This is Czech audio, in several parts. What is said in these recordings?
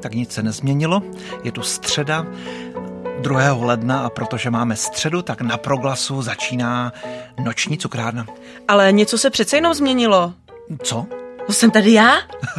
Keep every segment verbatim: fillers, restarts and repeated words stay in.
tak nic se nezměnilo. Je tu středa, druhého ledna a protože máme středu, tak na Proglasu začíná noční cukrárna. Ale něco se přece jenom změnilo. Co? To jsem tady já?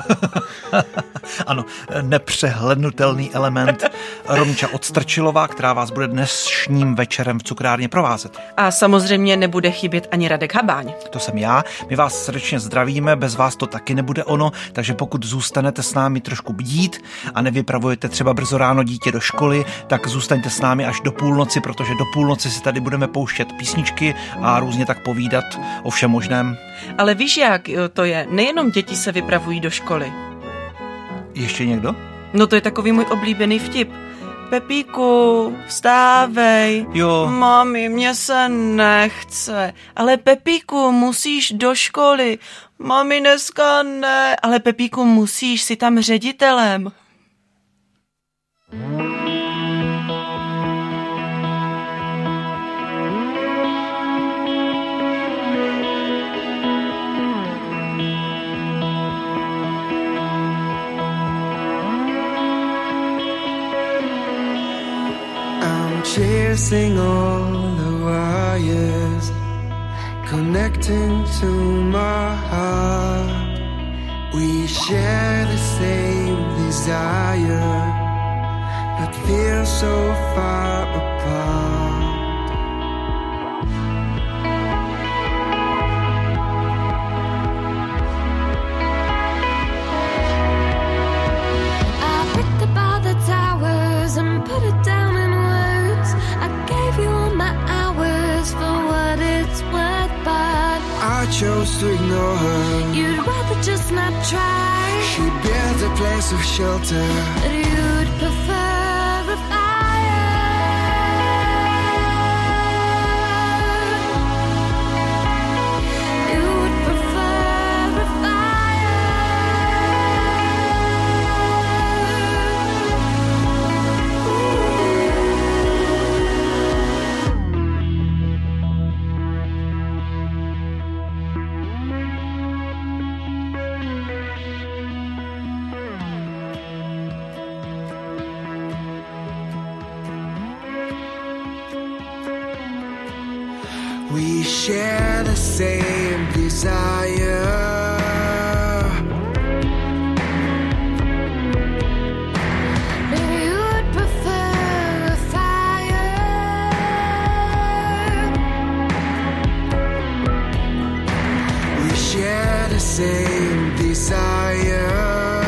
Ano, nepřehlednutelný element Romča Odstrčilová, která vás bude dnešním večerem v cukrárně provázet. A samozřejmě nebude chybět ani Radek Habáň. To jsem já, my vás srdečně zdravíme, bez vás to taky nebude ono, takže pokud zůstanete s námi trošku bdít a nevypravujete třeba brzo ráno dítě do školy, tak zůstaňte s námi až do půlnoci, protože do půlnoci si tady budeme pouštět písničky a různě tak povídat o všem možném. Ale víš, jak to je? Nejenom děti se vypravují do školy. Ještě někdo? No to je takový můj oblíbený vtip. Pepíku, vstávej. Jo. Mami, mě se nechce. Ale Pepíku, musíš do školy. Mami, dneska ne. Ale Pepíku, musíš, si tam ředitelem. Chasing all the wires, connecting to my heart. We share the same desire, but feel so far apart. I picked up all the towers and put it down in words. I gave you all my hours for what it's worth, but I chose to ignore her. you'd rather just not try. She built a place of shelter, But you'd prefer a fire. You'd prefer a fire. we share the same desire. But you'd prefer a fire. We share the same desire.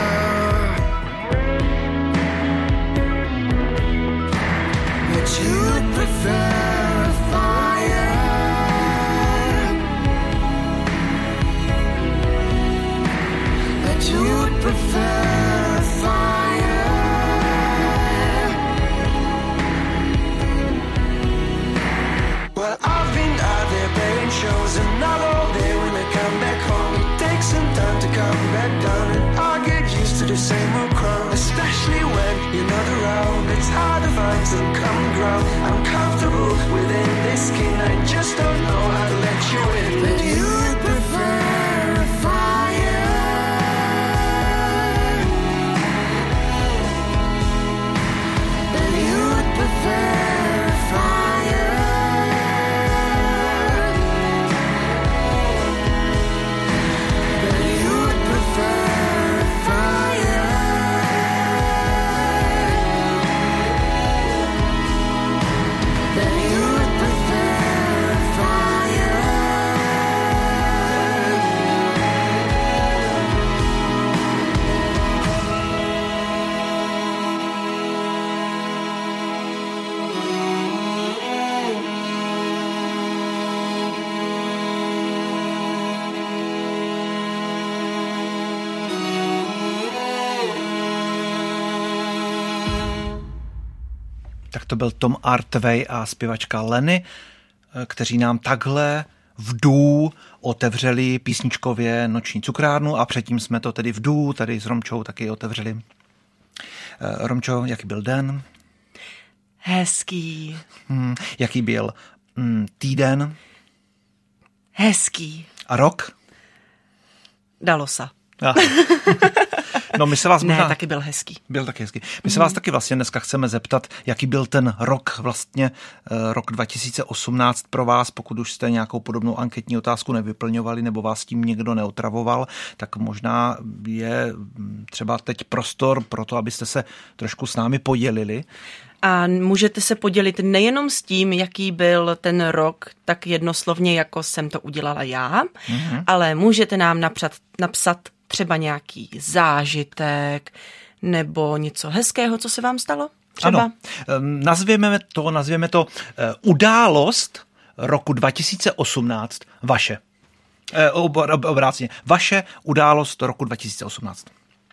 But you'd prefer a fire. But you'd prefer a fire. Well, I've been out there playing shows and not all day when I come back home. It takes some time to come back down, and I get used to the same old crowd. Especially when you're not around, it's hard to find some common ground. I'm comfortable within this skin, I just don't know how to let you in. But you'd prefer a fire. But you'd prefer a fire. But you'd prefer a fire. But you'd prefer a fire. Tak to byl Tom Artvej a zpěvačka Lenny, kteří nám takhle v dů otevřeli písničkově noční cukrárnu a předtím jsme to tedy v dů, tady s Romčou taky otevřeli. Romčo, jaký byl den? Hezký. Hmm, jaký byl hmm, týden? Hezký. A rok? Dalo se. Ah. No my se vás možná... Ne, taky byl hezký. Byl taky hezký. My se vás taky vlastně dneska chceme zeptat, jaký byl ten rok vlastně, rok dva tisíce osmnáct pro vás, pokud už jste nějakou podobnou anketní otázku nevyplňovali nebo vás tím někdo neotravoval, tak možná je třeba teď prostor pro to, abyste se trošku s námi podělili. A můžete se podělit nejenom s tím, jaký byl ten rok, tak jednoslovně, jako jsem to udělala já, mm-hmm. ale můžete nám napsat, napsat třeba nějaký zážitek nebo něco hezkého, co se vám stalo? Třeba? Ano, nazvěme to, nazvěme to událost roku dva tisíce osmnáct vaše. Obráceně, vaše událost roku dva tisíce osmnáct.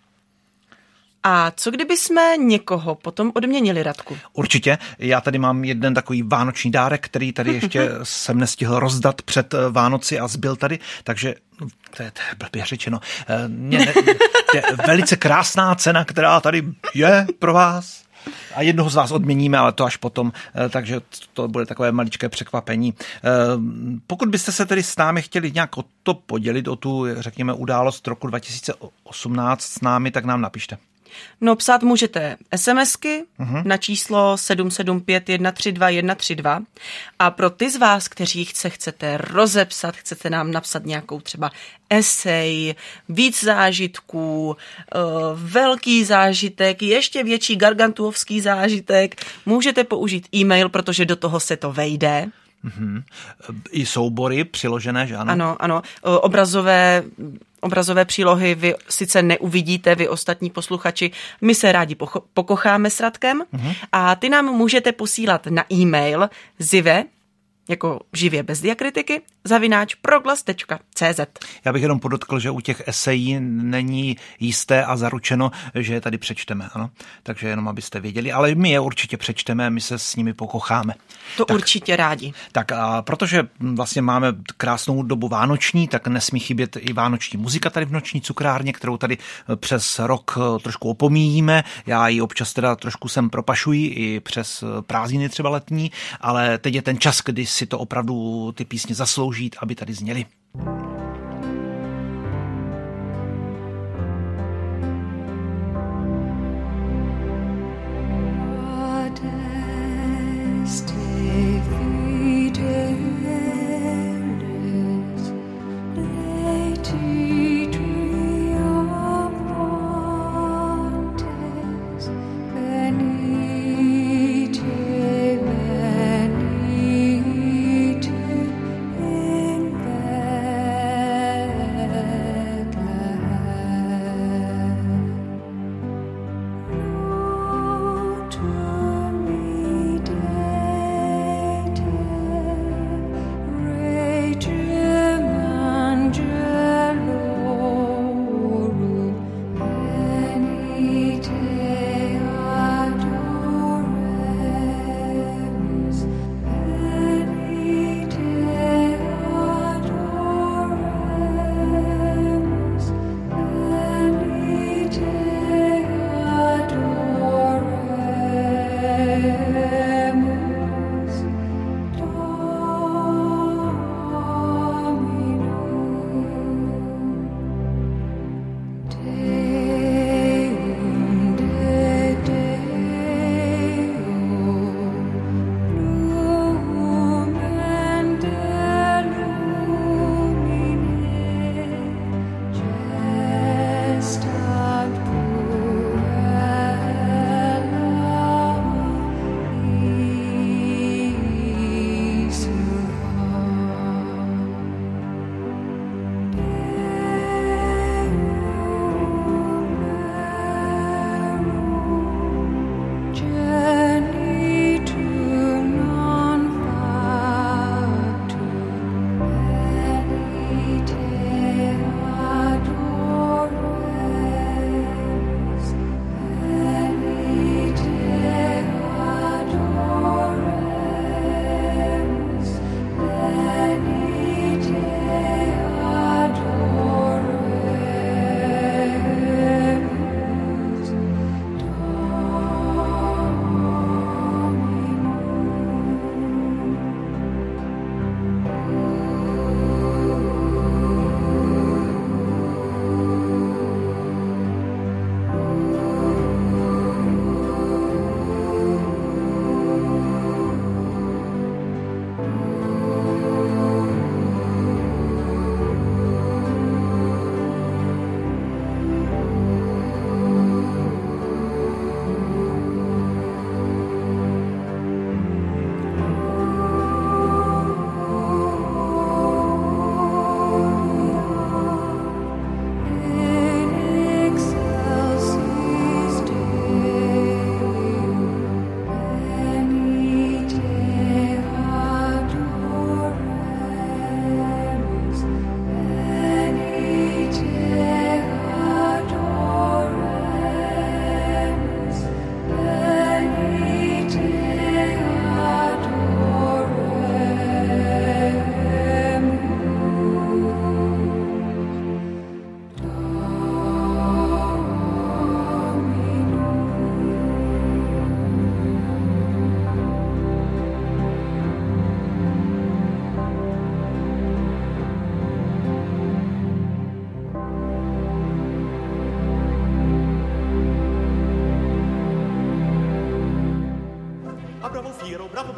A co kdyby jsme někoho potom odměnili, Radku? Určitě. Já tady mám jeden takový vánoční dárek, který tady ještě jsem nestihl rozdat před Vánoci a zbyl tady, takže to je, to je blbě řečeno. Mě, ne, je velice krásná cena, která tady je pro vás. A jednoho z vás odměníme, ale to až potom, takže to bude takové maličké překvapení. Pokud byste se tedy s námi chtěli nějak o to podělit, o tu, řekněme, událost roku dva tisíce osmnáct s námi, tak nám napište. No, psát můžete SMSky uh-huh. na číslo sedm sedm pět jedna tři dva jedna tři dva a pro ty z vás, kteří se chcete rozepsat, chcete nám napsat nějakou třeba esej, víc zážitků, velký zážitek, ještě větší gargantuovský zážitek, můžete použít e-mail, protože do toho se to vejde. Mm-hmm. I soubory přiložené, že ano? Ano, ano. Obrazové, obrazové přílohy vy sice neuvidíte, vy ostatní posluchači, my se rádi pocho- pokocháme s Radkem mm-hmm. a ty nám můžete posílat na e-mail zive, jako živě bez diakritiky, zavináč proglas tečka cé zet. Já bych jenom podotkl, že u těch esejí není jisté a zaručeno, že je tady přečteme, ano. Takže jenom abyste věděli, ale my je určitě přečteme, my se s nimi pokocháme. To tak, určitě rádi. Tak a protože vlastně máme krásnou dobu vánoční, tak nesmí chybět i vánoční muzika tady v Noční cukrárně, kterou tady přes rok trošku opomíjíme. Já ji občas teda trošku sem propašuji i přes prázdniny třeba letní, ale teď je ten čas, kdy si to opravdu ty písně zaslouží, aby tady zněly.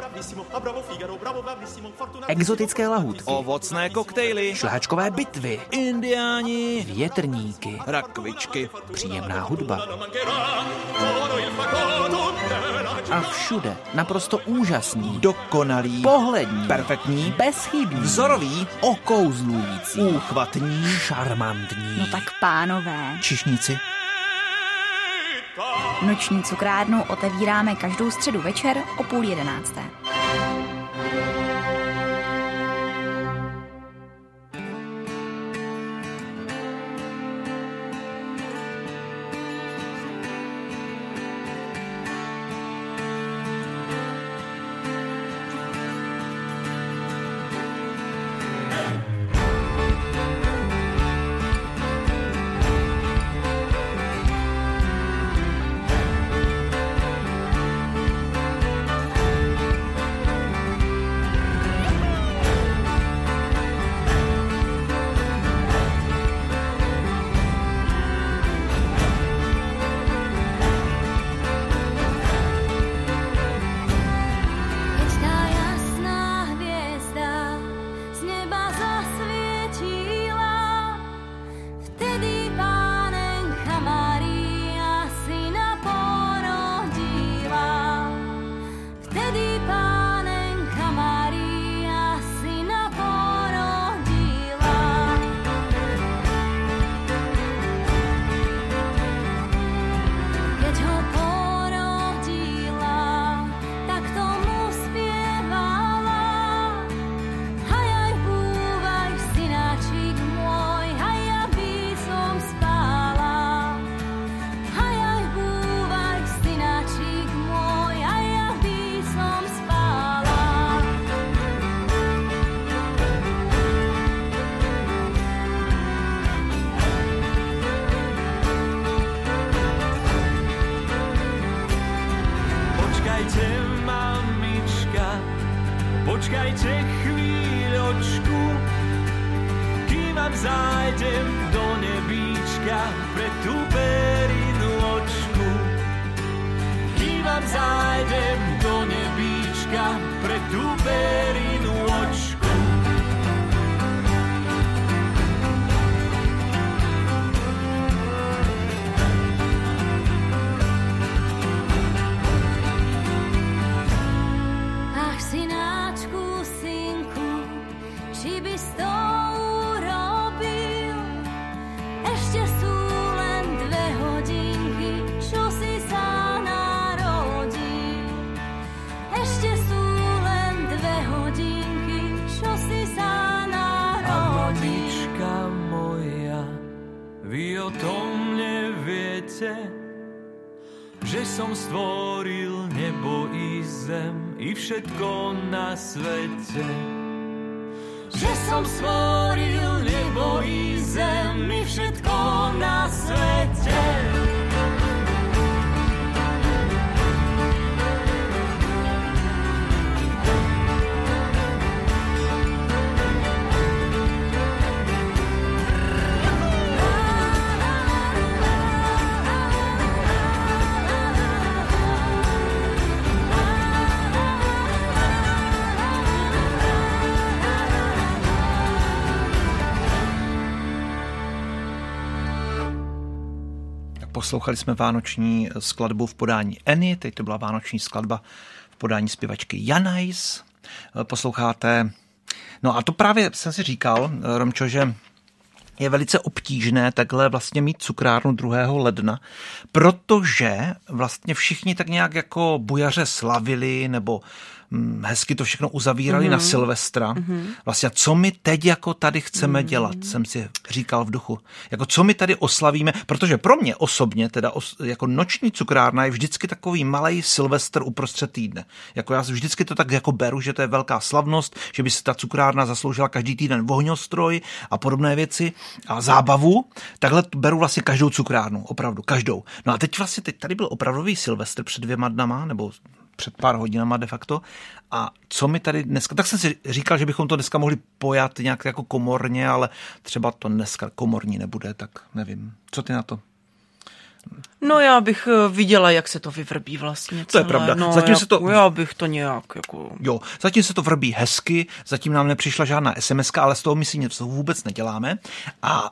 Exotické lahůdky, Ovocné koktejly, šlehačkové bitvy, indiáni, větrníky, rakvičky. příjemná hudba. A všude naprosto úžasný, Dokonalý, pohlední, perfektní, bezchybný, vzorový, okouzlující, úchvatní, šarmantní. No tak pánové, čišníci. noční cukrárnu otevíráme každou středu večer o půl jedenácté. Počkajte chvíľočku, kým vám zájdem do nebíčka pre tú perinu očku. Kým vám zájdem do nebíčka pre tú perinu očku. Ach, synáčku, synku, či by s to urobil? Ešte sú len dve hodinky, čo si sa narodil. Ešte sú len dve hodinky, čo si sa narodil. A mamička moja, vy o tom neviete, že som stvoril nebo i zem i všetko na svete. Že som stvoril nebo i zem i všetko na svete. Poslouchali jsme vánoční skladbu v podání Eny, teď to byla vánoční skladba v podání zpěvačky Janajs. Posloucháte, no a to právě jsem si říkal, Romčo, že je velice obtížné takhle vlastně mít cukrárnu druhého ledna, protože vlastně všichni tak nějak jako bujaře slavili nebo hezky to všechno uzavírali mm-hmm. na Silvestra. Mm-hmm. Vlastně co my teď jako tady chceme mm-hmm. dělat, jsem si říkal v duchu. Jako co my tady oslavíme, protože pro mě osobně teda os, jako noční cukrárna je vždycky takový malej Silvestr uprostřed týdne. Jako já vždycky to tak jako beru, že to je velká slavnost, že by si ta cukrárna zasloužila každý týden ohňostroj a podobné věci a zábavu. Takhle beru vlastně každou cukrárnu, opravdu každou. No a teď vlastně teď tady byl opravdový Silvestr před dvěma dnama, nebo před pár hodinama de facto. A co mi tady dneska, tak jsem si říkal, že bychom to dneska mohli pojat nějak jako komorně, ale třeba to dneska komorní nebude, tak nevím. Co ty na to? No já bych eh, viděla, jak se to vyvrbí vlastně celé. To je pravda. No, Zatím jak, se to- Já bych to nějak jako... Jo, zatím se to vrbí hezky, zatím nám nepřišla žádná SMSka, ale z toho my si něco vůbec neděláme. A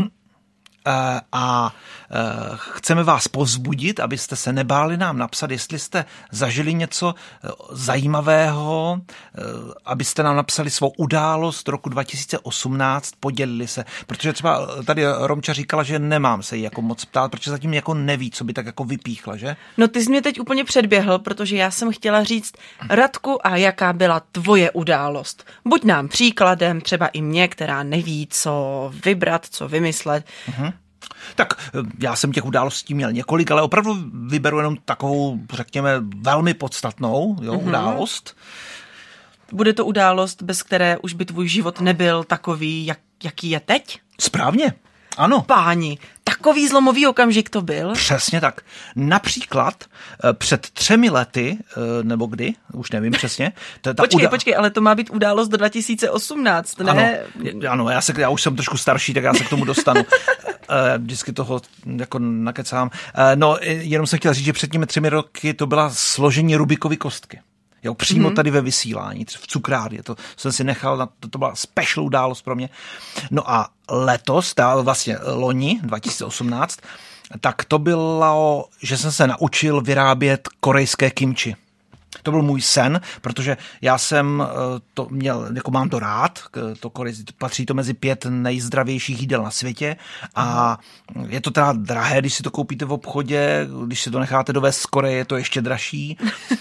a, a chceme vás povzbudit, abyste se nebáli nám napsat, jestli jste zažili něco zajímavého, abyste nám napsali svou událost roku dva tisíce osmnáct, podělili se, protože třeba tady Romča říkala, že nemám se jí jako moc ptát, protože zatím jako neví, co by tak jako vypíchla, že? No ty jsi mě teď úplně předběhl, protože já jsem chtěla říct, Radku, a jaká byla tvoje událost? Buď nám příkladem, třeba i mě, která neví, co vybrat, co vymyslet. Mhm. Tak já jsem těch událostí měl několik, ale opravdu vyberu jenom takovou, řekněme, velmi podstatnou jo, mm-hmm. událost. Bude to událost, bez které už by tvůj život nebyl takový, jak, jaký je teď? Správně, ano. Páni, takový zlomový okamžik to byl? Přesně tak. Například před třemi lety, nebo kdy, už nevím přesně. Ta, ta počkej, udá... počkej, ale to má být událost do dva tisíce osmnáct, ne? Ano, ano já, se, já už jsem trošku starší, tak já se k tomu dostanu. Vždycky toho jako nakecám. No, jenom jsem chtěl říct, že před těmi třemi roky to byla složení Rubikovy kostky. Jo, přímo mm-hmm. tady ve vysílání, v cukrárně. To jsem si nechal, na to, to byla special událost pro mě. No a letos, vlastně loni, dva tisíce osmnáct, tak to bylo, že jsem se naučil vyrábět korejské kimči. To byl můj sen, protože já jsem to měl, jako mám to rád, to korejské, patří to mezi pět nejzdravějších jídel na světě a je to teda drahé, když si to koupíte v obchodě, když si to necháte dovést z Koreje, je to ještě dražší.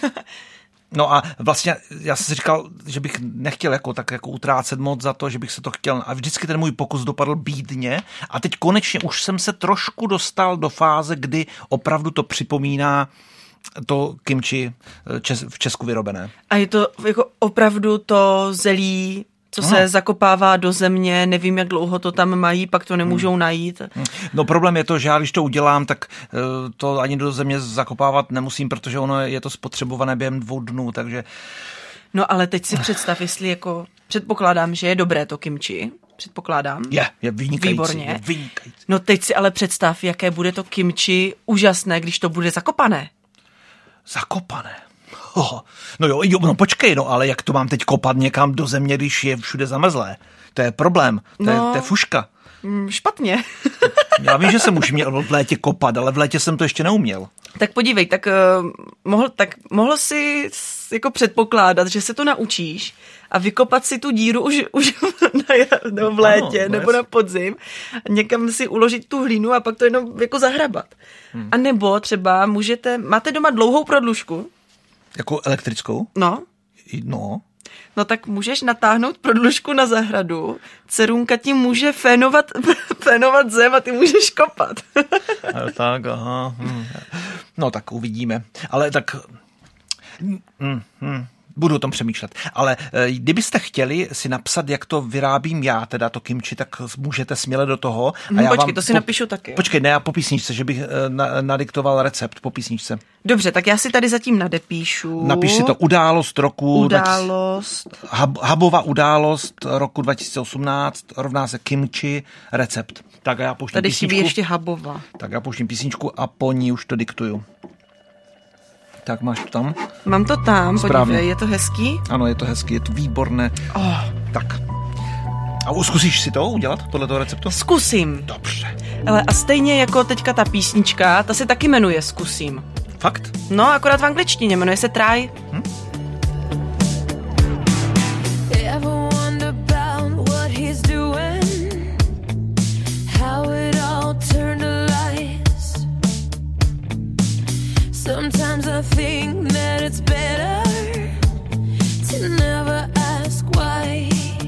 No a vlastně já jsem si říkal, že bych nechtěl jako tak jako utrácet moc za to, že bych se to chtěl, a vždycky ten můj pokus dopadl bídně a teď konečně už jsem se trošku dostal do fáze, kdy opravdu to připomíná to kimči v Česku vyrobené. A je to jako opravdu to zelí, co se no. zakopává do země, nevím, jak dlouho to tam mají, pak to nemůžou hmm. najít. No problém je to, že já když to udělám, tak to ani do země zakopávat nemusím, protože ono je to spotřebované během dvou dnů, takže... No ale teď si představ, jestli jako předpokládám, že je dobré to kimči, předpokládám. Je, je vynikající. Výborně. Je vynikající. No teď si ale představ, jaké bude to kimči úžasné, když to bude zakopané. Zakopané. Oh, no jo, jo, no počkej, no ale jak to mám teď kopat někam do země, když je všude zamrzlé? To je problém, to, no, je, to je fuška. Špatně. Já vím, že jsem už měl v létě kopat, ale v létě jsem to ještě neuměl. Tak podívej, tak, uh, mohl, tak mohl si jako předpokládat, že se to naučíš a vykopat si tu díru už, už na, no, v létě ano, nebo na podzim, někam si uložit tu hlínu a pak to jenom jako zahrabat. Hmm. A nebo třeba můžete, máte doma dlouhou prodlužku? Jako elektrickou? No. No. No tak můžeš natáhnout prodlužku na zahradu, dcerunka ti může fénovat, fénovat zem a ty můžeš kopat. Tak, aha. No tak uvidíme. Ale tak... Hmm, hmm. Budu o tom přemýšlet. Ale kdybyste chtěli si napsat, jak to vyrábím já, teda to kimči, tak můžete směle do toho. A já Počkej, vám to si po... napíšu taky. Počkej, ne, já po písničce, že bych na, nadiktoval recept po písničce. Dobře, tak já si tady zatím nadepíšu. Napiš si to událost roku... Událost. Hub, hubová událost roku dva tisíce osmnáct rovná se kimči recept. Tak já pouštím tady písničku. Tady chybí ještě hubová. Tak já pouštím písničku a po ní už to diktuju. Tak máš to tam? Mám to tam, správně. Podívej, je to hezký? Ano, je to hezký, je to výborné. Oh. Tak. A zkusíš si to udělat, tohleto receptu? Zkusím. Dobře. Ale a stejně jako teďka ta písnička, ta se taky jmenuje Zkusím. Fakt? No, akorát v angličtině, jmenuje se Try. Hm? Sometimes I think that it's better to never ask why.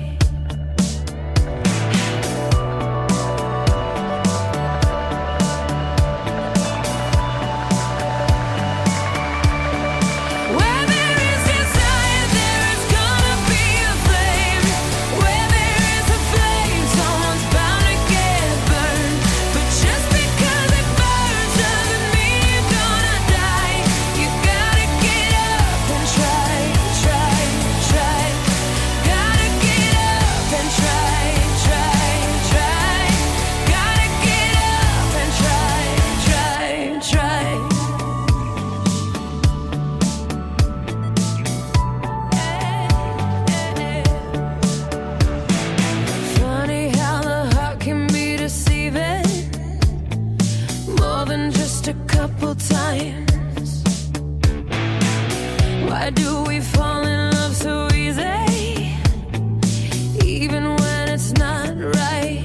Where there is desire, there is gonna be a flame. Where there is a flame, someone's bound to get burned. But just because it burns doesn't mean you're gonna die. You gotta get up and try, try, try. simple times. Why do we fall in love so easy, even when it's not right?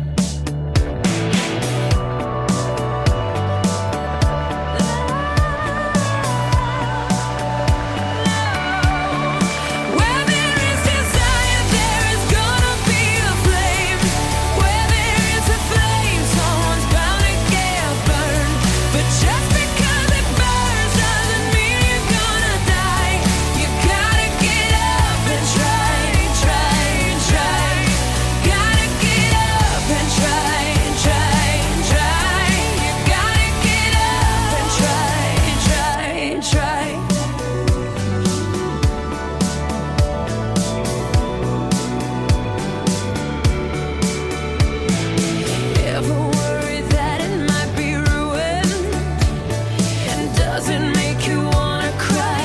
Where there is desire, there is gonna be a flame. Where there is a flame, someone's bound to get burned. But just because it burns doesn't mean you're gonna die. You gotta get up and try, try, try. Gotta get up and try, try, try. You gotta get up and try, try, try. Ever worried that it might be ruined? And does it make you wanna cry?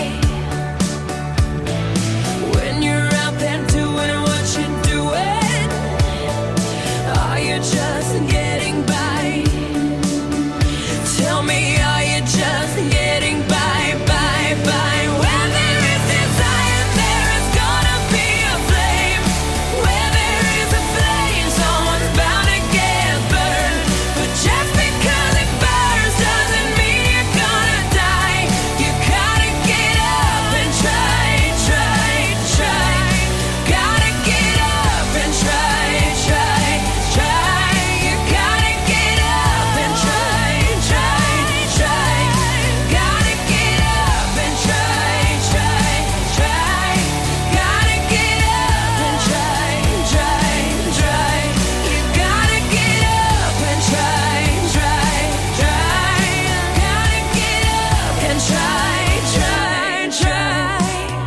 When you're out there doing what you're doing, are you just getting by? Tell me, are you just getting by, by, by? Where there is desire, there is gonna be a flame. Where there is a flame, someone's bound to get burned. But just because it burns doesn't mean you're gonna die. You gotta get up and try, try, try. Gotta get up and try, try, try. You gotta get up and try, try, try. Gotta get up and try, try, try. Gotta get up and try, try, try. You gotta get up and try, try, try. Gotta get up and try, try, try.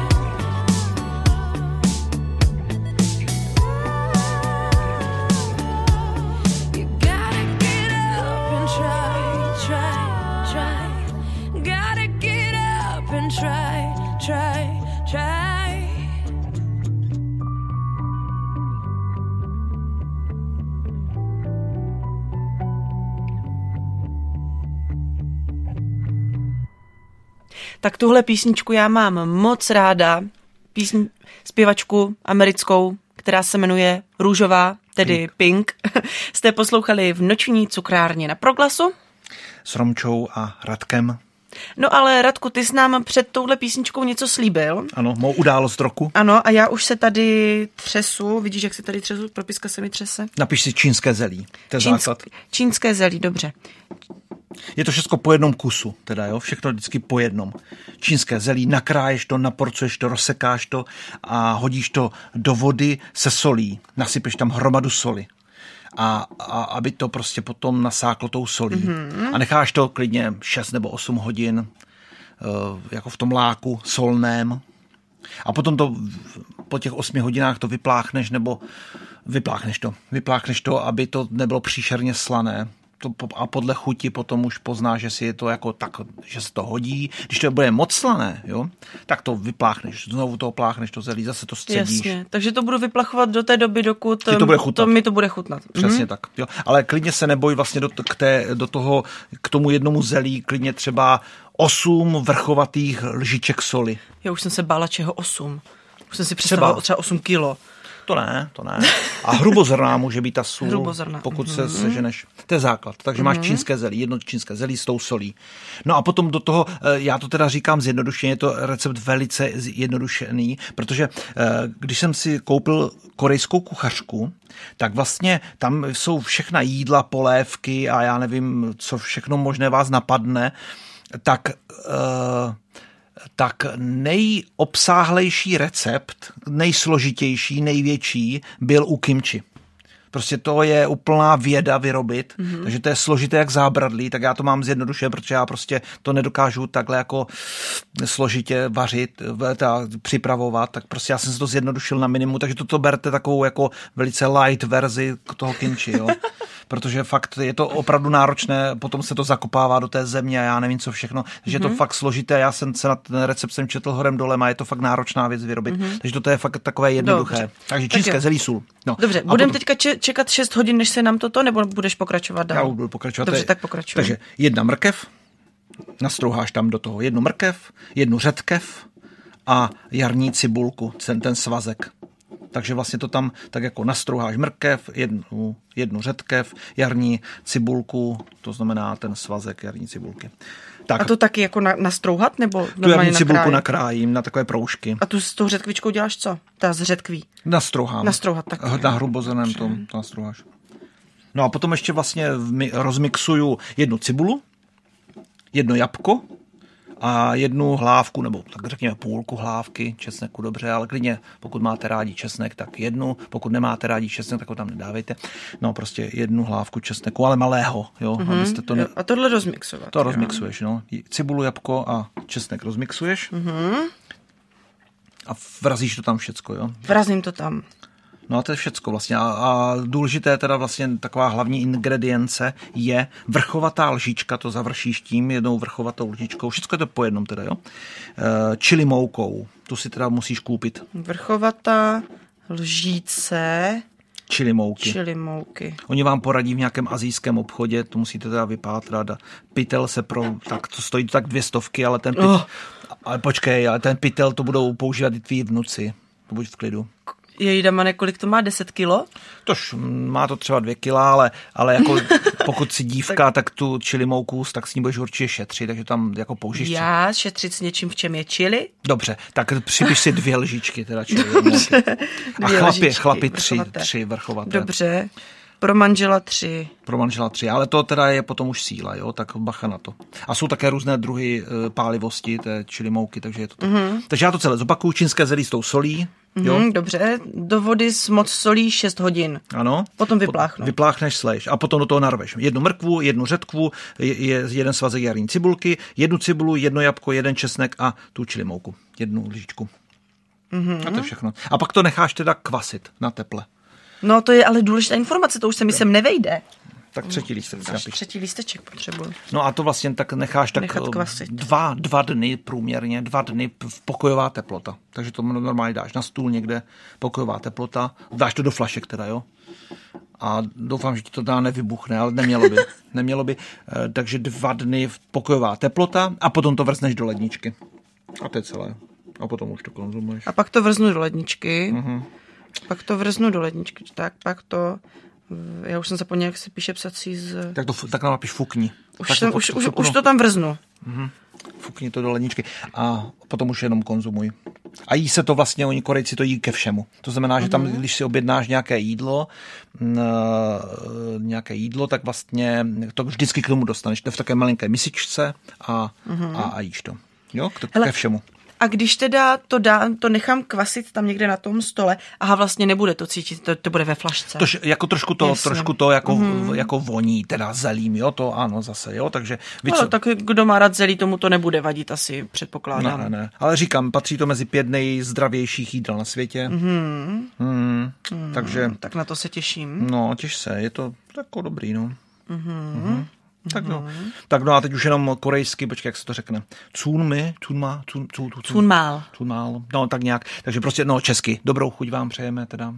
You gotta get up and try, try, try. Gotta get up and try, try, try. Tak tuhle písničku já mám moc ráda. Písň, zpěvačku americkou, která se jmenuje Růžová, tedy Pink. Jste poslouchali v noční cukrárně na Proglasu. S Romčou a Radkem. No ale Radku, ty jsi nám před touhle písničkou něco slíbil. Ano, mou událost roku. Ano, a já už se tady třesu. Vidíš, jak se tady třesu? Propiska se mi třese. Napiš si čínské zelí. To je Čínsk- základ. Čínské zelí, dobře. Je to všechno po jednom kusu, teda jo, všechno vždycky po jednom. Čínské zelí, nakráješ to, naporcuješ to, rozsekáš to a hodíš to do vody se solí. Nasypeš tam hromadu soli. A, a aby to prostě potom nasáklo tou solí. Mm-hmm. A necháš to klidně šest nebo osm hodin uh, jako v tom láku solném. A potom to po těch osmi hodinách to vypláchneš nebo vypláchneš to. Vypláchneš to, aby to nebylo příšerně slané. To, a podle chuti potom už poznáš, že si je to jako tak, že se to hodí. Když to bude moc slané, jo, tak to vypláchneš, znovu to opláchneš, to zelí, zase to scedíš. Jasně, takže to budu vyplachovat do té doby, dokud to bude chutnat. To, mi to bude chutnat. Přesně mm. tak. Jo. Ale klidně se neboj vlastně do, k, té, do toho, k tomu jednomu zelí, klidně třeba osm vrchovatých lžiček soli. Já už jsem se bála, čeho osm. Už jsem si představila třeba, třeba osm kilo. To ne, to ne. A hrubozrná může být ta sůl, Hrubozrná. pokud mm-hmm. se seženeš. To je základ. Takže máš mm-hmm. čínské zelí, jedno čínské zelí s tou solí. No a potom do toho, já to teda říkám zjednodušeně, je to recept velice zjednodušený, protože když jsem si koupil korejskou kuchařku, tak vlastně tam jsou všechna jídla, polévky a já nevím, co všechno možné vás napadne, tak... Uh, tak nejobsáhlejší recept, nejsložitější, největší byl u kimči. Prostě to je úplná věda vyrobit, mm-hmm. takže to je složité jak zábradlí, tak já to mám zjednodušené, protože já prostě to nedokážu takhle jako složitě vařit, teda připravovat, tak prostě já jsem si to zjednodušil na minimum, takže toto berte takovou jako velice light verzi toho kimči, jo. Protože fakt je to opravdu náročné, potom se to zakopává do té země a já nevím co všechno, že je to mm-hmm. fakt složité, já jsem se na ten recept jsem četl horem dolem a je to fakt náročná věc vyrobit, mm-hmm. takže toto je fakt takové jednoduché. Dobře. Takže čínské tak zelí sůl. No. Dobře, budeme potom... teďka čekat šest hodin, než se nám toto, nebo budeš pokračovat dál? Já budu pokračovat. Dobře, je, tak pokračuj. Takže jedna mrkev, Nastrouháš tam do toho jednu mrkev, jednu řetkev a jarní cibulku, ten, ten svazek. Takže vlastně to tam tak jako nastrouháš mrkev, jednu, jednu řetkev, jarní cibulku, to znamená ten svazek jarní cibulky. Tak, A to taky jako na, nastrouhat, nebo tu normálně jarní cibulku nakrájet? nakrájím na takové proužky. A tu s tou řetkvičkou děláš co? Ta z řetkví. Nastrouhám. Nastrouhat taky. Na hrubozeném to, to nastrouháš. No a potom ještě vlastně vmi- rozmixuju jednu cibulu, jedno jabko a jednu hlávku, nebo tak řekněme půlku hlávky česneku, dobře, ale klidně, pokud máte rádi česnek, tak jednu, pokud nemáte rádi česnek, tak ho tam nedávejte. No prostě jednu hlávku česneku, ale malého, jo, mm-hmm. abyste to ne... A tohle rozmixovat. To jo. rozmixuješ, no. Cibulu, jabko a česnek rozmixuješ mm-hmm. a vrazíš to tam všecko, jo. Vrazím to tam. No a to je všecko vlastně. A, a důležité teda vlastně taková hlavní ingredience je vrchovatá lžička, to završíš tím jednou vrchovatou lžičkou. Všecko je to po jednom teda, jo. E, čili moukou, tu si teda musíš koupit. Vrchovatá lžíce Čili mouky. čili mouky. Oni vám poradí v nějakém asijském obchodě, to musíte teda vypátrat. A pytel se pro, tak to stojí tak dvě stovky, ale ten pytel, Oh. ale počkej, ale ten pytel to budou používat i tví vnuci. Buď v klidu. Jejda, Mane, kolik to má? deset kilo? Tož má to třeba dvě kila, ale, ale jako pokud si dívka, tak tu čili mouku, tak s ní budeš určitě šetřit, takže tam jako použiješ. Já šetřit s něčím, v čem je chili. Dobře, tak připiš si dvě lžičky, teda čili mouky. A Dvě chlapi, lžičky chlapi tři, vrchovaté. tři vrchovaté. Dobře. Pro manžela tři. Pro manžela tři, ale to teda je potom už síla, jo, tak bacha na to. A jsou také různé druhy e, pálivosti, té čili mouky, takže je to tak. Mm-hmm. Takže já to celé zopakuju, čínské zelí s tou solí, jo. Mhm, dobře. Do vody s moc solí šest hodin. Ano. Potom vypláchnu. Vypláchneš, sleješ a potom do toho narveš jednu mrkvu, jednu řetkvu, je, je jeden svazek jarní cibulky, jednu cibulu, jedno jabko, jeden česnek a tu čili mouku. Jednu lžičku. Mm-hmm. A to je všechno. A pak to necháš teda kvasit na teple. No to je ale důležitá informace, to už se mi sem nevejde. Tak třetí lístek si napiš. Třetí lísteček potřebuji. No a to vlastně tak necháš tak Nechat kvasit. dva, dva dny průměrně, dva dny v pokojová teplota. Takže to normálně dáš na stůl někde, pokojová teplota, dáš to do flašek teda, jo. A doufám, že ti to dá nevybuchne, ale nemělo by. Nemělo by. Eh, takže dva dny v pokojová teplota a potom to vrzneš do ledničky. A to je celé. A potom už to konzumuješ. A pak to vrznu do ledničky. Mhm. Pak to vrznu do ledničky. Tak, pak to... Já už jsem zapomněl, jak se píše psací z... Tak to tak nám napiš fukni. Už, Tak jsem, to, už, to, už, fuknu. už to tam vrznu. Fukni to do ledničky a potom už jenom konzumuj. A jí se to vlastně, oni Korejci to jí ke všemu. To znamená, že tam, když si objednáš nějaké jídlo, n, nějaké jídlo, tak vlastně to vždycky k tomu dostaneš. To je v takové malinké misičce a, a, a jíš to. Jo, k, Hele, ke všemu. A když teda to dám, to nechám kvasit tam někde na tom stole, aha, vlastně nebude to cítit, to, to bude ve flašce. Tož, jako trošku to, Jasně. trošku to jako, mm. jako voní, teda zelím, jo, to ano zase, jo, takže... Vy Ale co? tak kdo má rád zelí, tomu to nebude vadit asi, předpokládám. Ne, ne, ale říkám, patří to mezi pět nejzdravějších jídel na světě. Mm. Mm. Takže, Tak na to se těším. no, těž se, je to jako dobrý, no. Mm-hmm. Mm-hmm. Tak no. Tak no a teď už jenom korejsky, počkej, jak se to řekne. Cunmi, cunma, cun, cun, cun, Cunmál. Cunmál, no tak nějak. Takže prostě, no česky, dobrou chuť vám přejeme teda.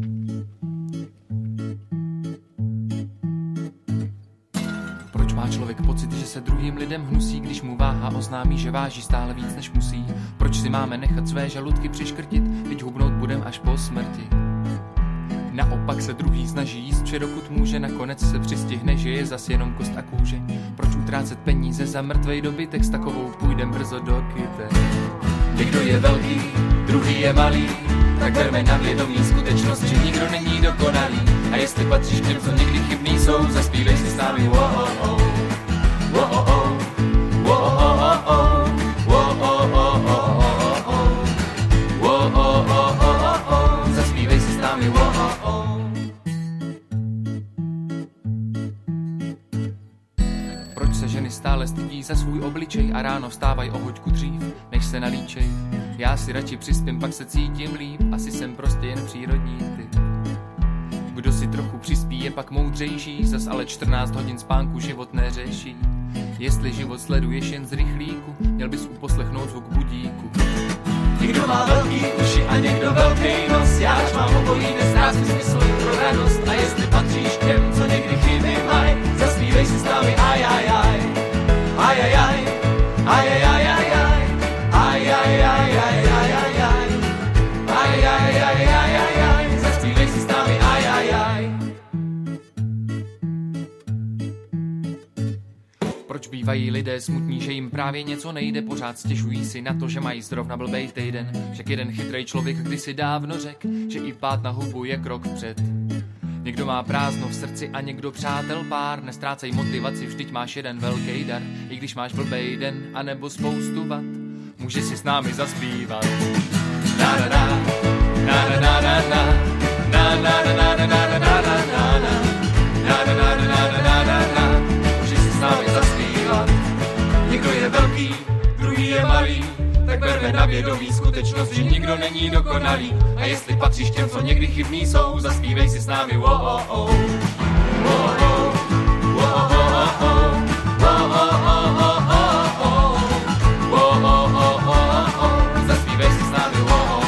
Proč má člověk pocit, že se druhým lidem hnusí, když mu váha oznámí, že váží stále víc, než musí? Proč si máme nechat své žaludky přiškrtit, teď hubnout budem až po smrti? Naopak se druhý snaží jíst vše, dokud může, nakonec se přistihne, že je zas jenom kost a kůže. Proč utrácet peníze za mrtvej dobytek, s takovou půjdem brzo do kytek? Někdo je velký, druhý je malý, tak berme na vědomí skutečnost, že nikdo není dokonalý. A jestli patříš k těm, co někdy chybný jsou, zaspívej si s námi wo-oh-oh, wo-oh-oh, wo-oh-oh, wo-oh-oh, wo-oh-oh, zaspívej si s námi wo-oh-oh. Proč se ženy stále stydí za svůj obličej a ráno vstávají o hoďku dřív, než se nalíčej? Já si radši přispím, pak se cítím líp, asi jsem prostě jen přírodní typ. Kdo si trochu přispí, je pak moudřejší, zas ale čtrnáct hodin spánku život neřeší. Jestli život sleduješ jen z rychlíku, měl bys uposlechnout zvuk budíku. Někdo má velký uši a někdo velký nos, jáž mám obojí, neztrácí smysl pro radost. A jestli patříš k těm, co někdy chyby maj, zaspívej si s námi aj, aj, aj, aj, aj, aj. Bývají lidé smutní, že jim právě něco nejde, pořád stěžují si na to, že mají zrovna blbej týden. Však jeden chytrej člověk kdysi dávno řekl, že i pát na hubu je krok vpřed. Někdo má prázdno v srdci a někdo přátel pár. Nestrácej motivaci, vždyť máš jeden velký dar. I když máš blbej den, anebo spoustu vat, můžeš si s námi zaspívat. Na na na, na na na na na, na na na na na na na na na, na na na na na na na, můžeš si s námi zaspívat. Někdo je velký, druhý je malý, tak berme na vědomí skutečnost, že nikdo není dokonalý. A jestli patříš těm, co někdy chybný jsou, zaspívej si s námi. Wo-oh-oh. Wo-oh. Wo-oh-oh. Wo-oh-oh. Wo-oh-oh. Zaspívej si s námi. Wo-oh-oh.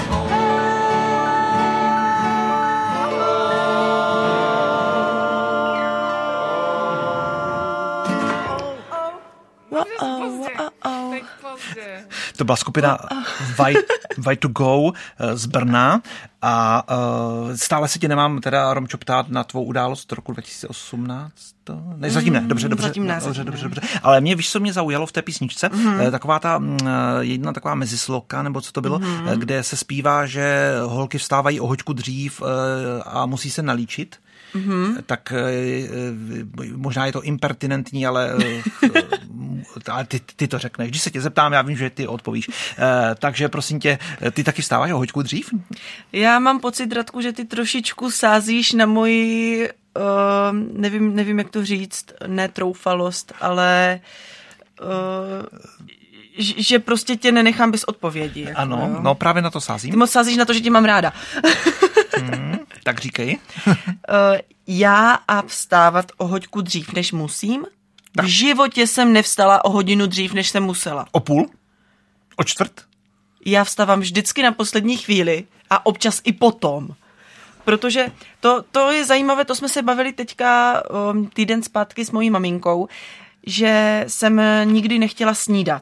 To byla skupina Why, Why to Go z Brna a uh, stále se tě nemám teda, Romčo, ptát na tvou událost roku dva tisíce osmnáct. Ne, zatím ne, dobře, dobře, zatím ne, dobře, zatím dobře, ne. dobře. Ale mě, víš, co mě zaujalo v té písničce? Mm-hmm. Taková ta jedna taková mezisloka, nebo co to bylo, mm-hmm. kde se zpívá, že holky vstávají o hoďku dřív a musí se nalíčit. Mm-hmm. Tak možná je to impertinentní, ale, ale ty, ty to řekneš. Když se tě zeptám, já vím, že ty odpovíš. Takže prosím tě, ty taky vstáváš o hoďku dřív? Já mám pocit, Radku, že ty trošičku sázíš na moji, uh, nevím, nevím, jak to říct, ne troufalost, ale uh, že prostě tě nenechám bez odpovědi. Jako, ano, jo? No právě na to sázím. Ty moc sázíš na to, že tě mám ráda. hmm, tak říkej. uh, já a vstávat o hoďku dřív, než musím? Tak. V životě jsem nevstala o hodinu dřív, než jsem musela. O půl? O čtvrt? Já vstávám vždycky na poslední chvíli a občas i potom. Protože to, to je zajímavé, to jsme se bavili teďka um, týden zpátky s mojí maminkou, že jsem nikdy nechtěla snídat.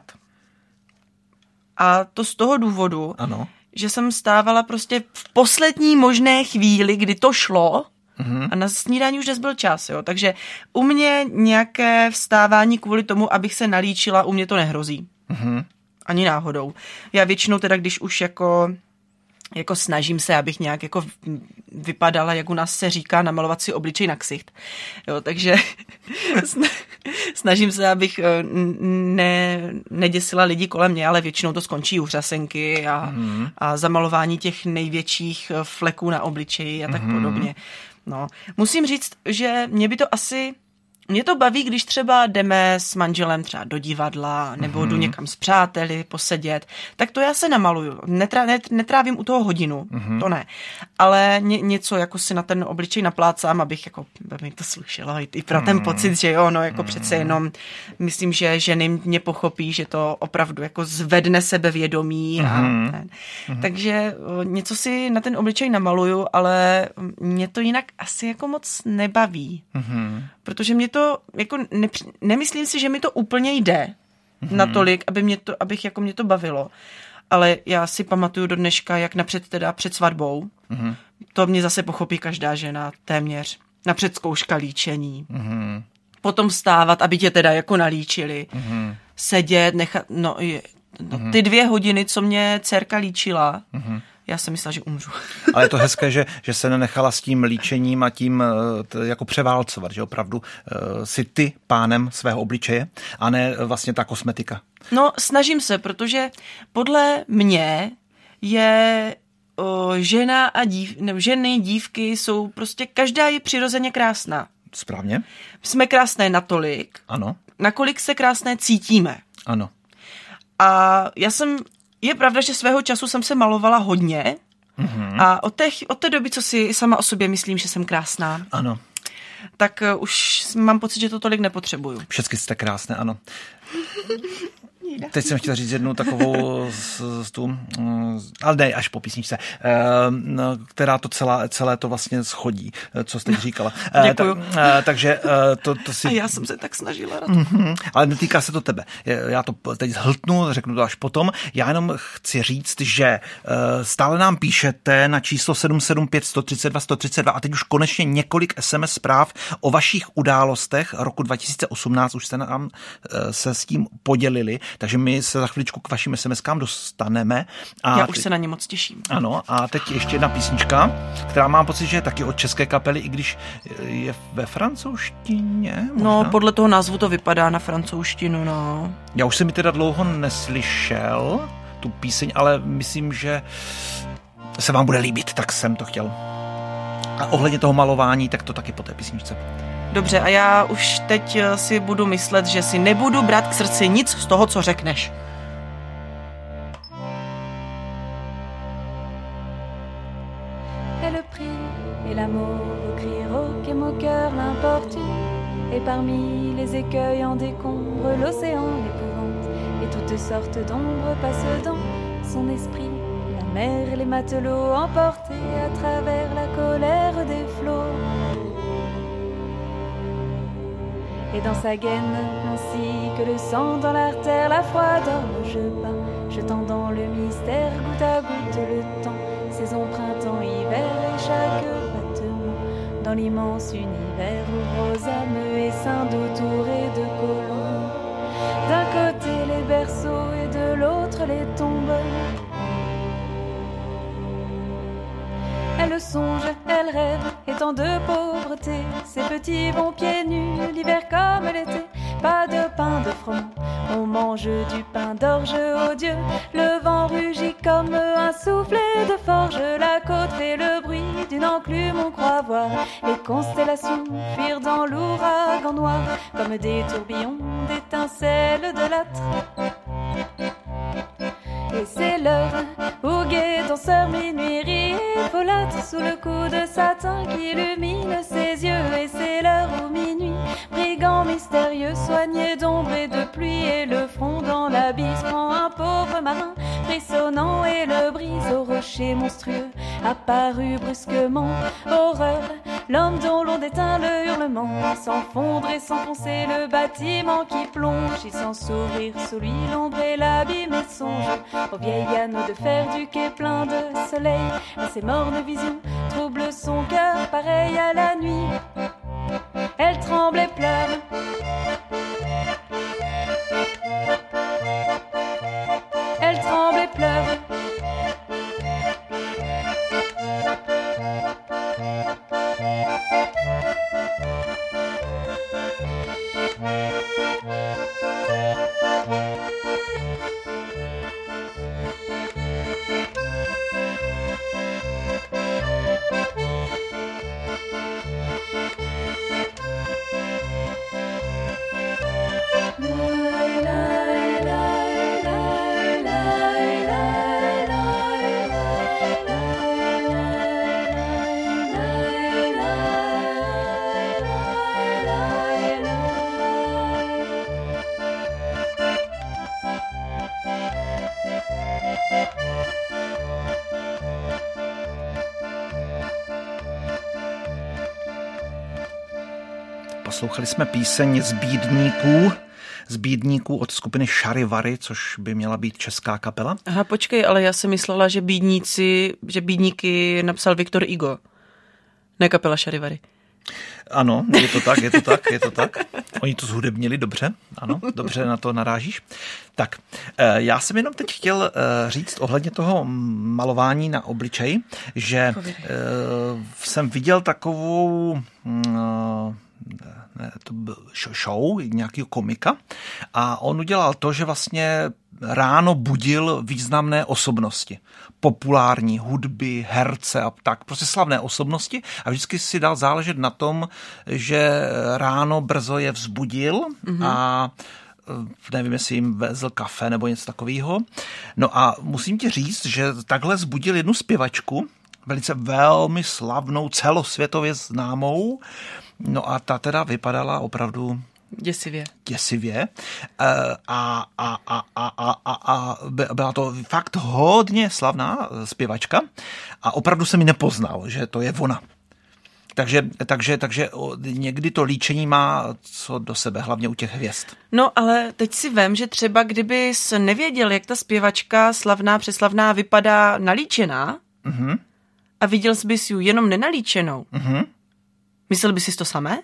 A to z toho důvodu, ano. že jsem stávala prostě v poslední možné chvíli, kdy to šlo, mm-hmm. a na snídání už nezbyl čas. Jo? Takže u mě nějaké vstávání kvůli tomu, abych se nalíčila, u mě to nehrozí. Mm-hmm. Ani náhodou. Já většinou teda, když už jako, jako snažím se, abych nějak jako vypadala, jak u nás se říká, namalovat si obličej na ksicht. Jo, takže snažím se, abych ne, neděsila lidi kolem mě, ale většinou to skončí u řasenky a, mm. a zamalování těch největších fleků na obličeji a tak mm. podobně. No. Musím říct, že mě by to asi... Mě to baví, když třeba jdeme s manželem třeba do divadla nebo mm-hmm. jdu někam s přáteli posedět, tak to já se namaluju. Netrá, net, netrávím u toho hodinu, mm-hmm. to ne. Ale ně, něco jako si na ten obličej naplácám, abych jako, aby mi to slušelo i, i pro ten mm-hmm. pocit, že jo, no jako mm-hmm. přece jenom myslím, že ženy mě pochopí, že to opravdu jako zvedne sebevědomí. Mm-hmm. A, mm-hmm. Takže něco si na ten obličej namaluju, ale mě to jinak asi jako moc nebaví. Mm-hmm. Protože mě to, jako ne, nemyslím si, že mi to úplně jde mm-hmm. natolik, aby mě to, abych jako mě to bavilo. Ale já si pamatuju do dneška, jak napřed teda před svatbou, mm-hmm. to mě zase pochopí každá žena téměř. Napřed zkouška líčení. Mm-hmm. Potom vstávat, aby tě teda jako nalíčili. Mm-hmm. Sedět, nechat, no, je, no mm-hmm. ty dvě hodiny, co mě dcerka líčila, mm-hmm. já jsem myslela, že umřu. Ale je to hezké, že, že se nenechala s tím líčením a tím t, jako převálcovat, že opravdu uh, si ty pánem svého obličeje a ne vlastně ta kosmetika. No, snažím se, protože podle mě je uh, žena a dív, ne, ženy, dívky jsou prostě, každá je přirozeně krásná. Správně. Jsme krásné natolik, ano. nakolik se krásné cítíme. Ano. A já jsem... Je pravda, že svého času jsem se malovala hodně mm-hmm. a od té, od té doby, co si sama o sobě myslím, že jsem krásná, ano. tak uh, už mám pocit, že to tolik nepotřebuju. Všechny jste krásné, ano. vtipný, ne? Teď jsem chtěl říct jednu takovou z, z tu, ale ne, až po písničce, která to celá, celé to vlastně schodí, co jste teď říkala. Děkuju. Tak, takže to, to si... A já jsem se tak snažila. Mm-hmm, ale netýká se to tebe. Já to teď zhltnu, řeknu to až potom. Já jenom chci říct, že stále nám píšete na číslo sedm sedm pět sto třicet dva sto třicet dva a teď už konečně několik es em es zpráv o vašich událostech roku dva tisíce osmnáct, už jste nám se s tím podělili, takže my se za chviličku k vašim es em eskám dostaneme. A Já už se na ně moc těším. Ano, a teď ještě jedna písnička, která mám pocit, že je taky od české kapely, i když je ve francouzštině. Možná? No, podle toho názvu to vypadá na francouzštinu, no. Já už jsem mi teda dlouho neslyšel tu píseň, ale myslím, že se vám bude líbit, tak jsem to chtěl. A ohledně toho malování, tak to taky po té písničce. Dobře, a já už teď si budu myslet, že si nebudu brát k srdci nic z toho, co řekneš. Et le prix et l'amour au cri rauque et mon cœur l'importune. Et parmi les écueils en décombre, l'océan l'épouvante. Et toutes sortes d'ombres passent dans son esprit. La mer et les matelots emportés à travers la colère des flots. Et dans sa gaine, ainsi que le sang dans l'artère, la froideur me je bats, jetant dans le mystère goutte à goutte le temps, saison, printemps, hiver et chaque battement dans l'immense univers ouvre aux âmes et seins d'autour et de colons. D'un côté les berceaux et de l'autre les tombes. Elle songe, elle rêve, étant de pauvreté. Ses petits vont pieds nus, l'hiver comme l'été. Pas de pain de froment, on mange du pain d'orge, oh Dieu. Le vent rugit comme un soufflet de forge. La côte fait le bruit d'une enclume, on croit voir les constellations fuir dans l'ouragan noir, comme des tourbillons d'étincelles de l'âtre. Et c'est l'heure où gai danseur minuit rit et folâtre sous le coup de satin qui illumine ses yeux. Et c'est l'heure où minuit, brigand mystérieux, soigné d'ombre et de pluie, et le front dans l'abysse prend un pauvre marin frissonnant et le brise au rocher monstrueux. Apparu brusquement, horreur, l'homme dont l'on déteint le hurlement, sans fondre et s'enfoncer le bâtiment qui plonge. Il sent s'ouvrir sous lui l'ombre et l'abîme et songe au vieil anneau de fer du quai plein de soleil. À ses mornes visions trouble son cœur pareil à la nuit. Elle tremble et pleure. Elle tremble et pleure. Poslouchali jsme píseň z Bídníků, z Bídníků od skupiny Šarivary, což by měla být česká kapela. Aha, počkej, ale já jsem myslela, že Bídníci, že Bídníky napsal Viktor Igo, ne kapela Šarivary. Ano, je to tak, je to tak, je to tak. Oni to zhudebnili dobře, ano, dobře na to narážíš. Tak, já jsem jenom teď chtěl říct ohledně toho malování na obličeji, že jsem viděl takovou ne, to byl show nějakého komika a on udělal to, že vlastně ráno budil významné osobnosti. Populární hudby, herce a tak, prostě slavné osobnosti a vždycky si dal záležet na tom, že ráno brzo je vzbudil mm-hmm. a nevím, jestli jim vezl kafe nebo něco takového. No a musím ti říct, že takhle vzbudil jednu zpěvačku, velice velmi slavnou, celosvětově známou. No a ta teda vypadala opravdu Děsivě. děsivě. A, a, a, a, a, a, a byla to fakt hodně slavná zpěvačka a opravdu jsem ji nepoznal, že to je ona. Takže, takže, takže někdy to líčení má co do sebe, hlavně u těch hvězd. No, ale teď si vem, že třeba kdybys nevěděl, jak ta zpěvačka slavná, přeslavná vypadá nalíčená Uh-huh. a viděl bys ji jenom nenalíčenou, Uh-huh. myslel bys si to samé?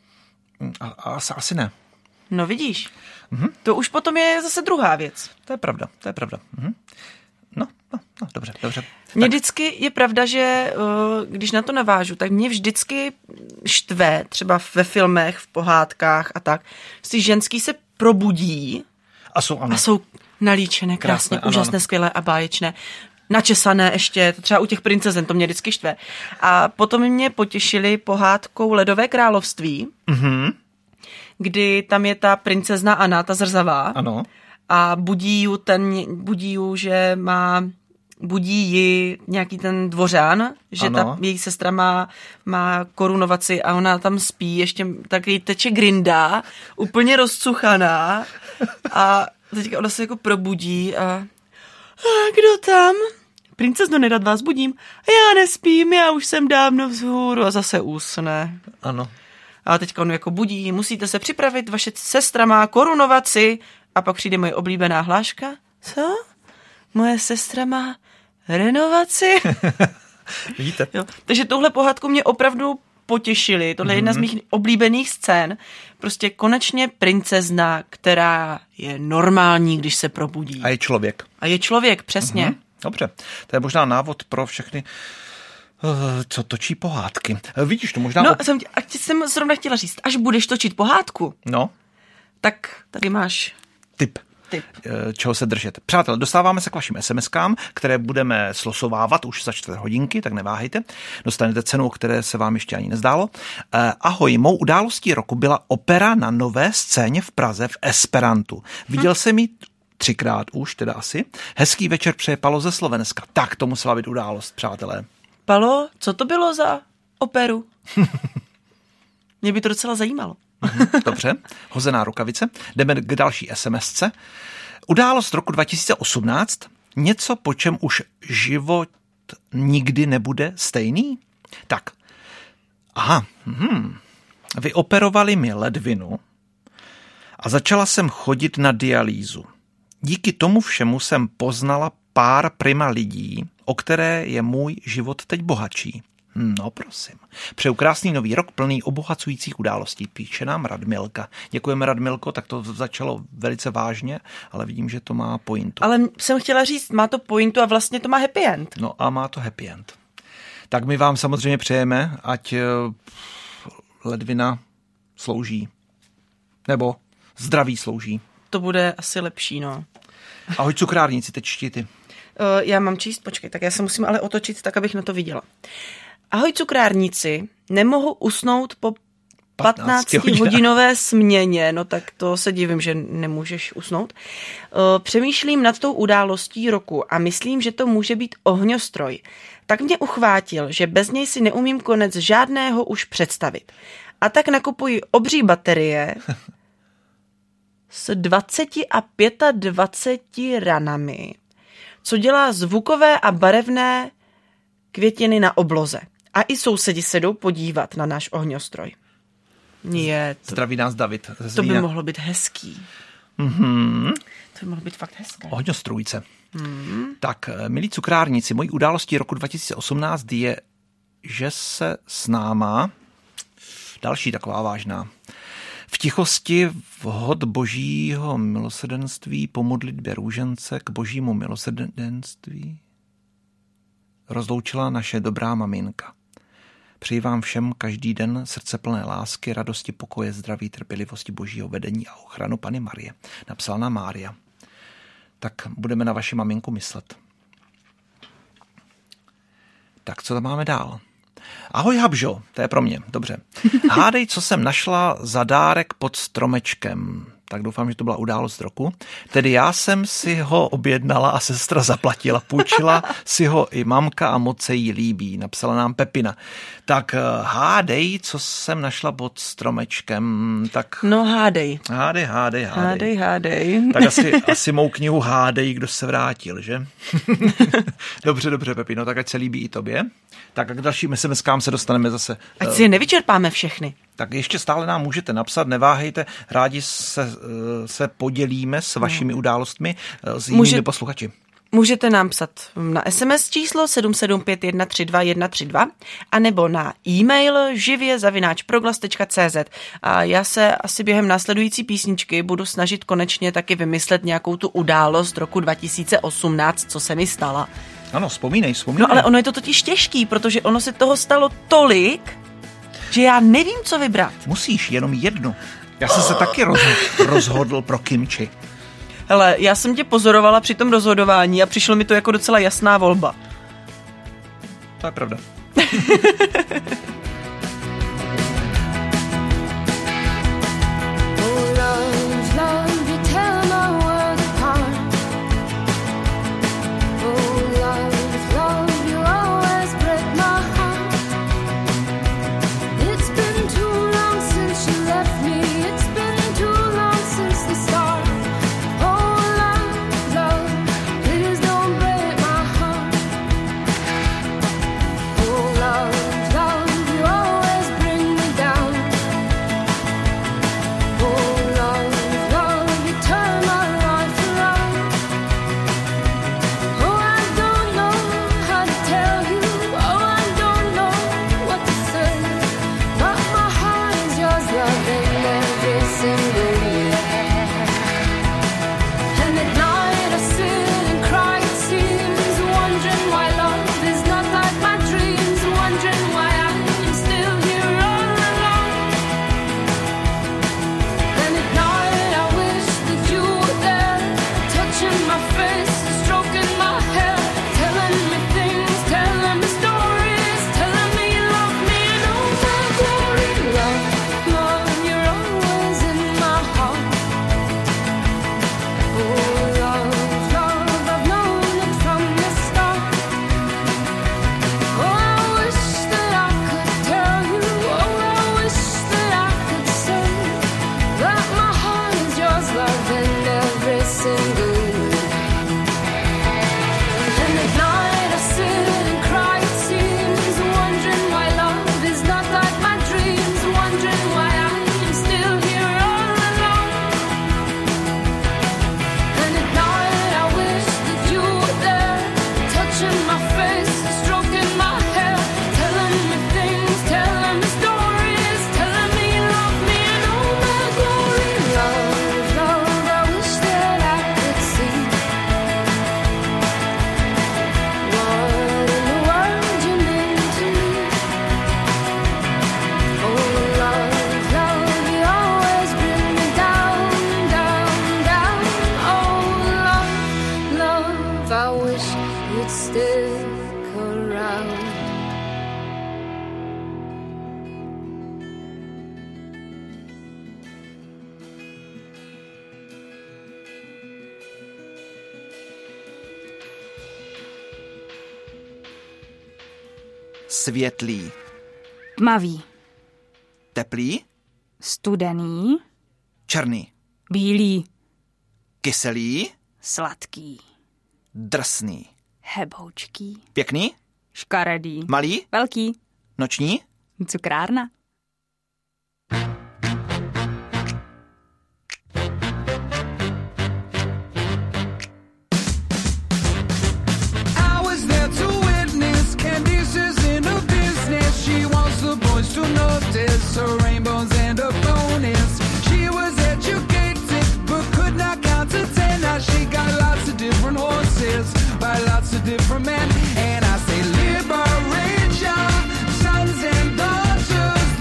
A, a, asi ne. No vidíš, Uh-huh. to už potom je zase druhá věc. To je pravda, to je pravda. Uh-huh. No, no, no, dobře, dobře. Mně vždycky je pravda, že uh, když na to navážu, tak mě vždycky štve, třeba ve filmech, v pohádkách a tak, si ženský se probudí A jsou, ano. a jsou nalíčené, krásně, Krásné, ano, úžasné, ano. skvělé a báječné. Načesané ještě, třeba u těch princezen, to mě vždycky štve. A potom mě potěšili pohádkou Ledové království, Uh-huh. kdy tam je ta princezna Anna, ta zrzavá, Ano. a budí ju ten, budí ju, že má, budí ji nějaký ten dvořán, že Ano. ta její sestra má, má korunovaci a ona tam spí, ještě taky teče grinda, úplně rozcuchaná a teďka ona se jako probudí a, a kdo tam? Princezno, nerad vás budím. Já nespím, já už jsem dávno vzhůru a zase usne. Ano. A teďka on jako budí, musíte se připravit, vaše sestra má korunovaci. A pak přijde moje oblíbená hláška. Co? Moje sestra má renovaci? Vidíte? Jo. Takže touhle pohádku mě opravdu potěšili. Tohle je jedna z mých oblíbených scén. Prostě konečně princezna, která je normální, když se probudí. A je člověk. A je člověk, přesně. Mhm. Dobře, to je možná návod pro všechny, eh, co točí pohádky. Eh, Vidíš to možná... No, op- jsem, tě- a tě jsem zrovna chtěla říct, až budeš točit pohádku, no, tak tady máš tip. tip. eh, Čeho se držet. Přátelé, dostáváme se k vašim SMSkám, které budeme slosovávat už za čtvrt hodinky, tak neváhejte. Dostanete cenu, o které se vám ještě ani nezdálo. Eh, Ahoj, mou událostí roku byla opera na Nové scéně v Praze v Esperantu. Viděl jsem ji třikrát už, teda asi. Hezký večer přeje Palo ze Slovenska. Tak to musela být událost, přátelé. Palo, co to bylo za operu? Mě by to docela zajímalo. Dobře, hozená rukavice. Jdeme k další SMSce. Událost roku dva tisíce osmnáct. Něco, po čem už život nikdy nebude stejný? Tak. Aha. Hm. Vyoperovali mi ledvinu a začala jsem chodit na dialýzu. Díky tomu všemu jsem poznala pár prima lidí, o které je můj život teď bohatší. No prosím. Přeju krásný nový rok plný obohacujících událostí, píše nám Radmilka. Děkujeme, Radmilko, tak to začalo velice vážně, ale vidím, že to má pointu. Ale jsem chtěla říct, má to pointu a vlastně to má happy end. No a má to happy end. Tak my vám samozřejmě přejeme, ať eh, ledvina slouží. Nebo zdraví slouží. To bude asi lepší, no. Ahoj cukrárníci, teď čti ty. Uh, já mám číst, počkej, tak já se musím ale otočit tak, abych na to viděla. Ahoj cukrárníci, nemohu usnout po patnáctihodinové směně, no tak to se divím, že nemůžeš usnout. Uh, přemýšlím nad tou událostí roku a myslím, že to může být ohňostroj. Tak mě uchvátil, že bez něj si neumím konec žádného už představit. A tak nakupuji obří baterie s dvaceti a dvaceti pěti ranami, co dělá zvukové a barevné květiny na obloze. A i sousedi se jdou podívat na náš ohňostroj. Je, to, Zdraví nás David. ze to by Zlína. mohlo být hezký. Mhm. To by mohlo být fakt hezké. Ohňostrůjce. Hmm. Tak, milí cukrárníci, mojí událostí roku dva tisíce osmnáct je, že se s náma, další taková vážná, v tichosti vhod božího milosrdenství po modlitbě růžence k božímu milosrdenství rozloučila naše dobrá maminka. Přeji vám všem každý den srdce plné lásky, radosti, pokoje, zdraví, trpělivosti, božího vedení a ochranu Panny Marie. Napsala nám Mária. Tak budeme na vaši maminku myslet. Tak co tam máme dál? Ahoj Habžo, to je pro mě, dobře. Hádej, co jsem našla za dárek pod stromečkem. tak doufám, že to byla událost roku. Tedy já jsem si ho objednala a sestra zaplatila. Půjčila si ho i mamka a moc se jí líbí. Napsala nám Pepina. Tak hádej, co jsem našla pod stromečkem. Tak... No hádej. Hádej, hádej, hádej. Hádej, hádej. Tak asi, asi mou knihu Hádej, kdo se vrátil, že? Dobře, dobře, Pepino, tak ať se líbí i tobě. Tak a k dalším es em eskám se dostaneme zase. Ať si je nevyčerpáme všechny. Tak ještě stále nám můžete napsat, neváhejte, rádi se, se podělíme s vašimi no. událostmi s jinými Může... posluchači. Můžete nám psat na es em es číslo sedm sedm pět jedna tři dva jedna tři dva anebo na e-mail živě zavináč proglas tečka cé zet. A já se asi během následující písničky budu snažit konečně taky vymyslet nějakou tu událost roku dva tisíce osmnáct, co se mi stala. Ano, vzpomínej, vzpomínej. No ale ono je to totiž těžký, protože ono se toho stalo tolik, že já nevím, co vybrat. Musíš, jenom jednu. Já jsem se taky rozhodl, rozhodl pro kimči. Hele, já jsem tě pozorovala při tom rozhodování a přišlo mi to jako docela jasná volba. To je pravda. Světlý. Tmavý. Teplý. Studený. Černý. Bílý. Kyselý. Sladký. Drsný. Heboučký. Pěkný. Škaredý. Malý. Velký. Noční. Cukrárna. To notice her rainbows and her bonus. She was educated but could not count to ten. Now she got lots of different horses by lots of different men. And I say liberation, sons and daughters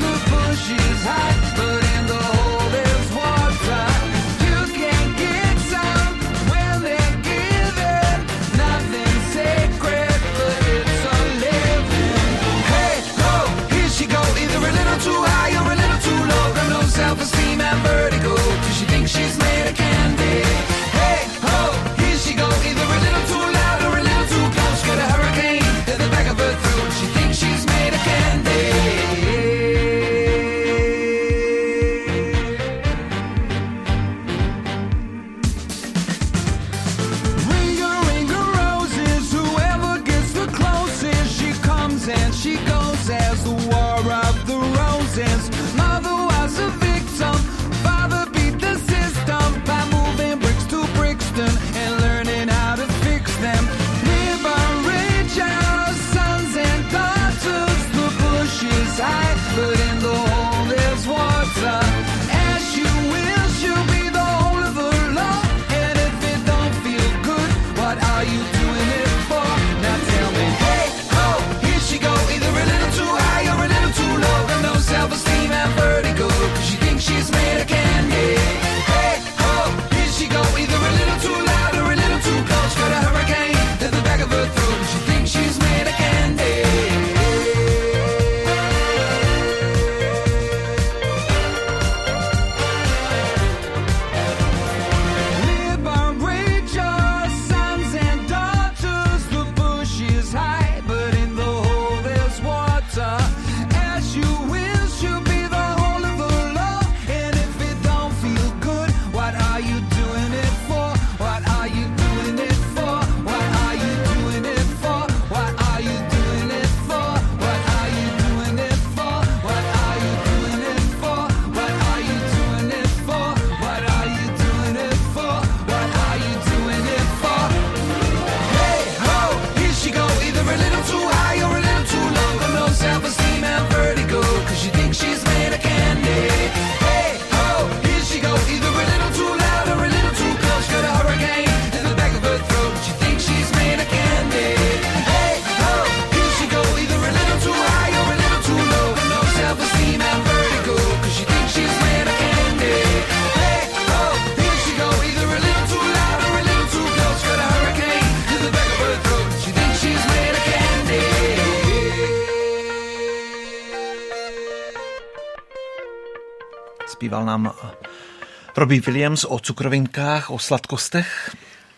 Zpíval nám Robbie Williams o cukrovinkách, o sladkostech.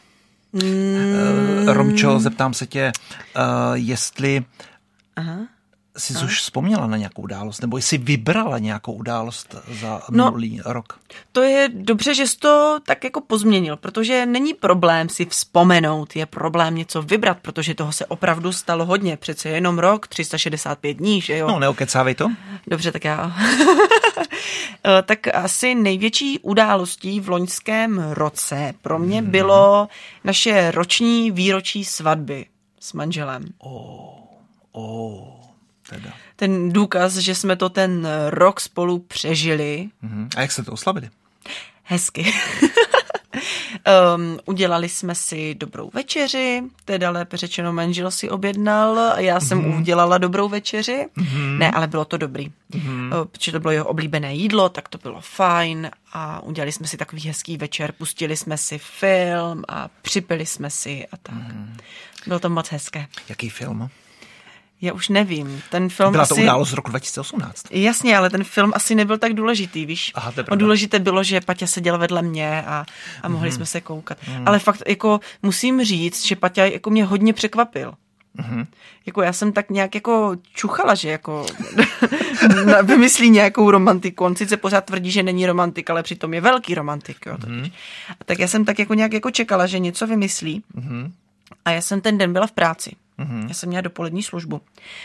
Mm. Romčo, zeptám se tě, uh, jestli Aha. jsi Aha. už vzpomněla na nějakou událost, nebo jsi vybrala nějakou událost za no, minulý rok? To je dobře, že jsi to tak jako pozměnil, protože není problém si vzpomenout, je problém něco vybrat, protože toho se opravdu stalo hodně. Přece jenom rok, tři sta šedesát pět dní, že jo? No, neokecávej to. Dobře, tak já. Tak asi největší událostí v loňském roce pro mě hmm. bylo naše roční výročí svatby s manželem. Oh, oh, teda. Ten důkaz, že jsme to ten rok spolu přežili. Hmm. A jak jste to oslavili? Hezky. Um, udělali jsme si dobrou večeři, teda lépe řečeno manžel si objednal a já jsem mm. udělala dobrou večeři. Mm. Ne, ale bylo to dobrý. Mm. Uh, protože to bylo jeho oblíbené jídlo, tak to bylo fajn a udělali jsme si takový hezký večer, pustili jsme si film a připili jsme si a tak. Mm. Bylo to moc hezké. Jaký film? Já už nevím. Ten film Byla asi... to událost z roku dva tisíce osmnáct. Jasně, ale ten film asi nebyl tak důležitý, víš. Aha, to je pravda. Důležité bylo, že Paťa seděl vedle mě a, a mohli mm. jsme se koukat. Mm. Ale fakt, jako musím říct, že Paťa jako mě hodně překvapil. Mm. Jako já jsem tak nějak jako čuchala, že jako vymyslí nějakou romantiku. On sice pořád tvrdí, že není romantik, ale přitom je velký romantik. Jo, mm. A tak já jsem tak jako nějak jako čekala, že něco vymyslí. Mm. A já jsem ten den byla v práci. Mm-hmm. Já jsem měla dopolední službu.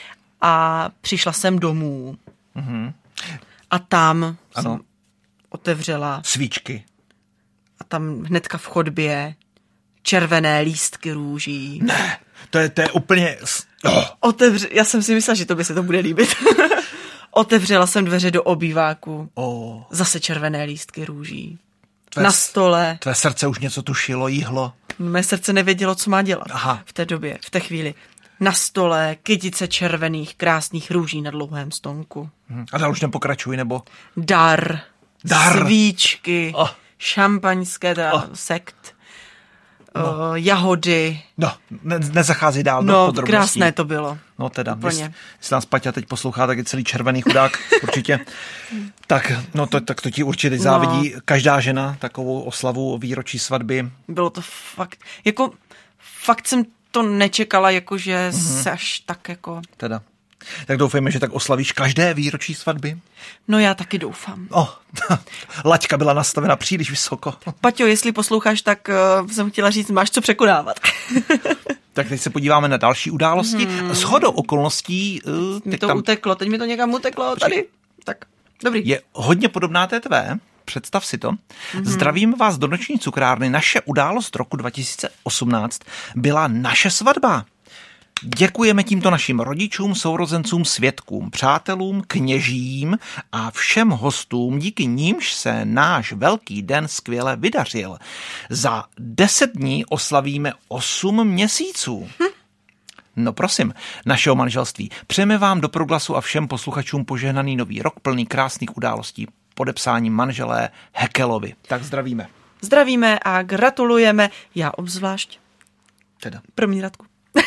A přišla jsem domů. Mm-hmm. A tam ano. jsem otevřela svíčky. A tam hnedka v chodbě červené lístky růží. Ne, to je, to je úplně... Oh. Otevře... Já jsem si myslela, že tobě se to bude líbit. Otevřela jsem dveře do obýváku. Oh. Zase červené lístky růží. Tvé, na stole. Tvé srdce už něco tušilo, jíhlo. Mé srdce nevědělo, co má dělat. Aha. V té době, v té chvíli. Na stole kytice červených, krásných růží na dlouhém stonku. Hmm. A dál už nepokračuj, nebo? Dar. Dar. Svíčky. Oh. Šampaňské, teda oh. sekt. No. Uh, jahody. No, ne, nezachází dál no, do podrobností. No, krásné to bylo. No teda, jestli, jestli nás Paťa teď poslouchá, tak je celý červený chudák, určitě. Tak, no to, tak to ti určitě závidí no. každá žena, takovou oslavu výročí svatby. Bylo to fakt, jako fakt jsem to nečekala, jakože mm-hmm. se až tak jako... Teda. Tak doufejme, že tak oslavíš každé výročí svatby. No já taky doufám. Oh, laťka byla nastavena příliš vysoko. Paťo, jestli posloucháš, tak uh, jsem chtěla říct, máš co překonávat. Tak teď se podíváme na další události. Hmm. Shodou okolností... Uh, mi to tam... uteklo, teď mi to někam uteklo tady. Tak, dobrý. Je hodně podobná té tvé. Představ si to. Mm-hmm. Zdravím vás do noční cukrárny. Naše událost roku dva tisíce osmnáct byla naše svatba. Děkujeme tímto našim rodičům, sourozencům, svědkům, přátelům, kněžím a všem hostům, díky nímž se náš velký den skvěle vydařil. Za deset dní oslavíme osm měsíců. Hm. No prosím, našeho manželství. Přejeme vám do proglasu a všem posluchačům požehnaný nový rok plný krásných událostí. Podepsání manželé Hekelovi. Tak zdravíme. Zdravíme a gratulujeme. Já obzvlášť. Teda. Pro mě, Radku.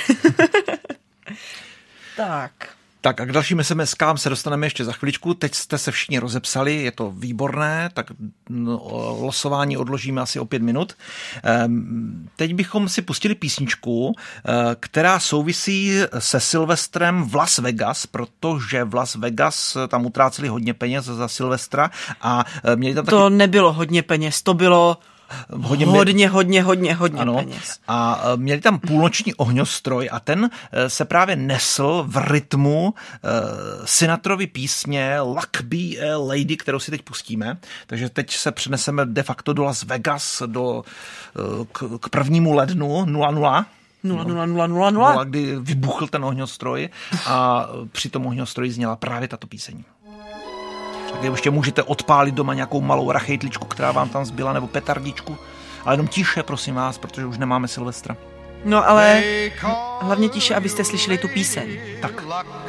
Tak. Tak a k dalším SMSkám se dostaneme ještě za chviličku. Teď jste se všichni rozepsali, je to výborné, tak no, losování odložíme asi o pět minut. Ehm, teď bychom si pustili písničku, která souvisí se Silvestrem v Las Vegas, protože v Las Vegas tam utráceli hodně peněz za Silvestra a měli tam taky... To nebylo hodně peněz, to bylo... Hodně, hodně, hodně, hodně, hodně ano. peněz. A měli tam půlnoční ohňostroj a ten se právě nesl v rytmu uh, Sinatrovy písně Luck Be a Lady, kterou si teď pustíme. Takže teď se přeneseme de facto do Las Vegas do, uh, k, k prvnímu lednu nula nula. nula nula nula nula nula. Kdy vybuchl ten ohňostroj a při tom ohňostroji zněla právě tato píseň. Tak ještě můžete odpálit doma nějakou malou rachejtličku, která vám tam zbyla, nebo petardičku. Ale jenom tiše, prosím vás, protože už nemáme Silvestra. No ale hlavně tiše, abyste slyšeli tu píseň. Tak.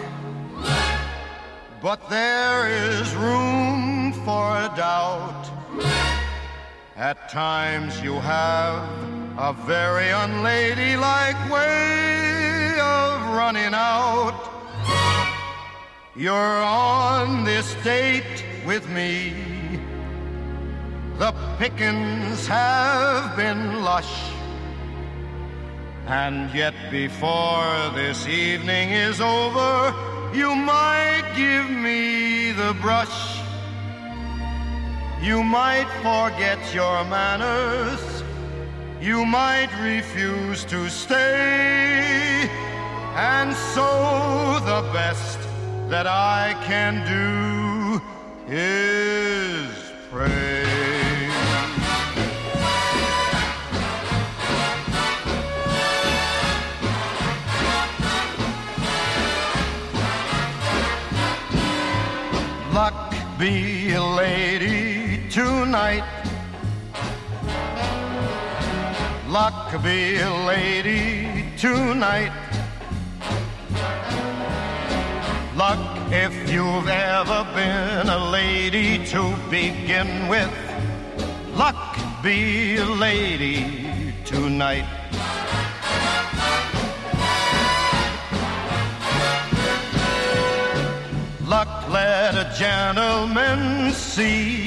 But there is room for doubt. At times you have a very unladylike way of running out. You're on this date with me, the pickings have been lush. And yet before this evening is over, you might give me the brush. You might forget your manners. You might refuse to stay. And so the best that I can do is pray. Luck be a lady tonight. Luck be a lady tonight. Luck if you've ever been a lady to begin with. Luck be a lady tonight. Luck let a gentleman see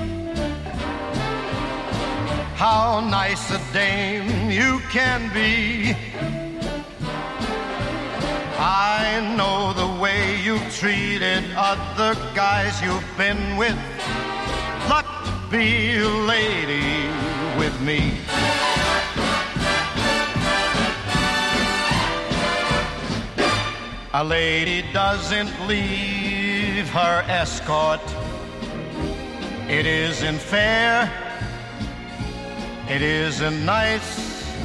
how nice a dame you can be. I know the way you've treated other guys you've been with. Luck be a lady with me. A lady doesn't leave her escort. It isn't fair. It isn't nice.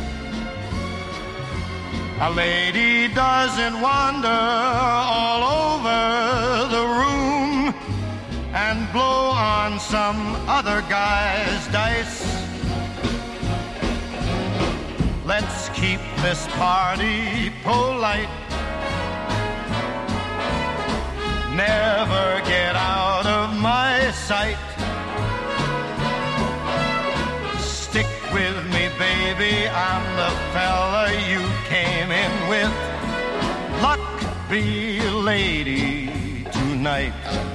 A lady doesn't wander all over the room and blow on some other guy's dice. Let's keep this party polite. Never get out of my sight. Stick with me, baby, I'm the fella you came in with. Luck be a lady tonight.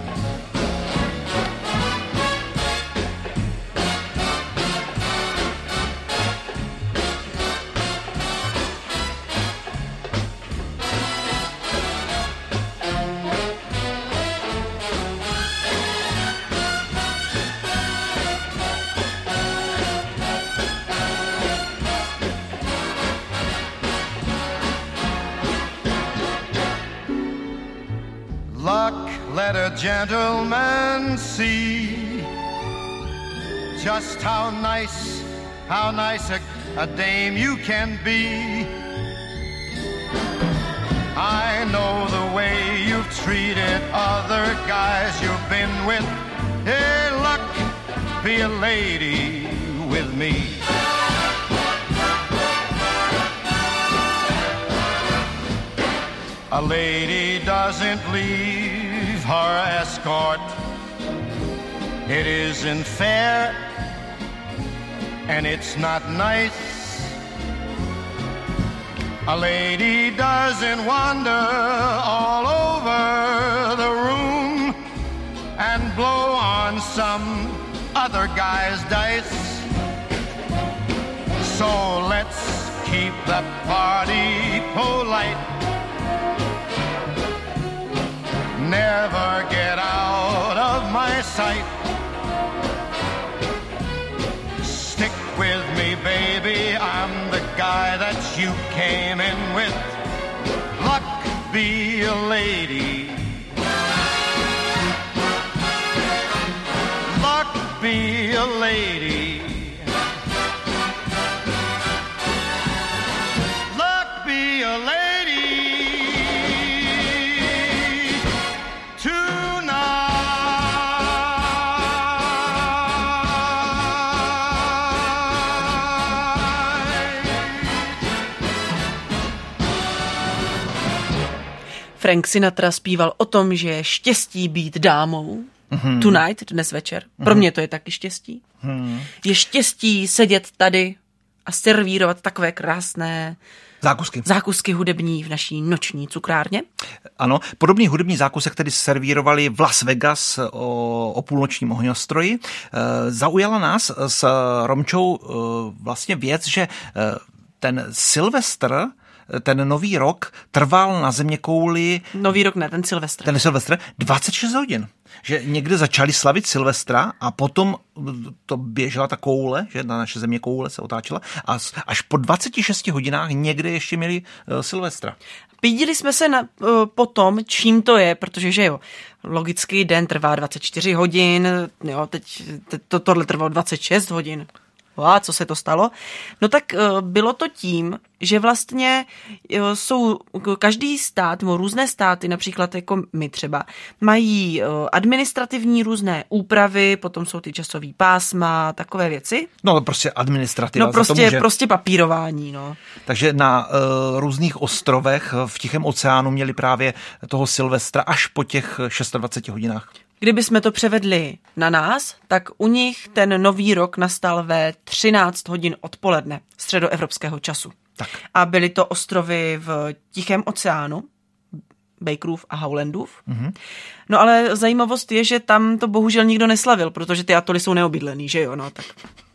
Luck let a gentleman see just how nice, how nice a, a dame you can be. I know the way you've treated other guys you've been with. Hey, luck be a lady with me. A lady doesn't leave her escort. It isn't fair, and it's not nice. A lady doesn't wander all over the room and blow on some other guy's dice. So let's keep the party polite. Never get out of my sight. Stick with me, baby, I'm the guy that you came in with. Luck be a lady. Luck be a lady. Luck be a lady. Frank Sinatra zpíval o tom, že je štěstí být dámou. Mm-hmm. Tonight, dnes večer. Mm-hmm. Pro mě to je taky štěstí. Mm-hmm. Je štěstí sedět tady a servírovat takové krásné Zákusky. zákusky hudební v naší noční cukrárně. Ano, podobný hudební zákusek, který servírovali v Las Vegas o, o půlnočním ohňostroji. E, zaujala nás s Romčou e, vlastně věc, že e, ten Silvestr, ten nový rok trval na zeměkouli... Nový rok ne, ten Silvestr. Ten Silvestr dvacet šest hodin. Že někde začali slavit Silvestra a potom to běžela ta koule, že na naše země koule se otáčela a až po dvaceti šesti hodinách někde ještě měli uh, Silvestra. Pídili jsme se na, uh, po tom, čím to je, protože že jo, logický den trvá dvacet čtyři hodin, jo, teď, teď to, tohle trvalo dvacet šest hodin. A co se to stalo? No tak uh, bylo to tím, že vlastně uh, jsou každý stát, nebo různé státy, například jako my třeba, mají uh, administrativní různé úpravy, potom jsou ty časový pásma, takové věci. No prostě administrativa. No prostě, za to může. prostě papírování, no. Takže na uh, různých ostrovech v Tichém oceánu měli právě toho Silvestra až po těch dvaceti šesti hodinách. Kdyby jsme to převedli na nás, tak u nich ten nový rok nastal ve třináct hodin odpoledne středoevropského času. Tak. A byly to ostrovy v Tichém oceánu, Bakerův a Howlandův. Mm-hmm. No ale zajímavost je, že tam to bohužel nikdo neslavil, protože ty atoly jsou neobydlený, že jo, no tak...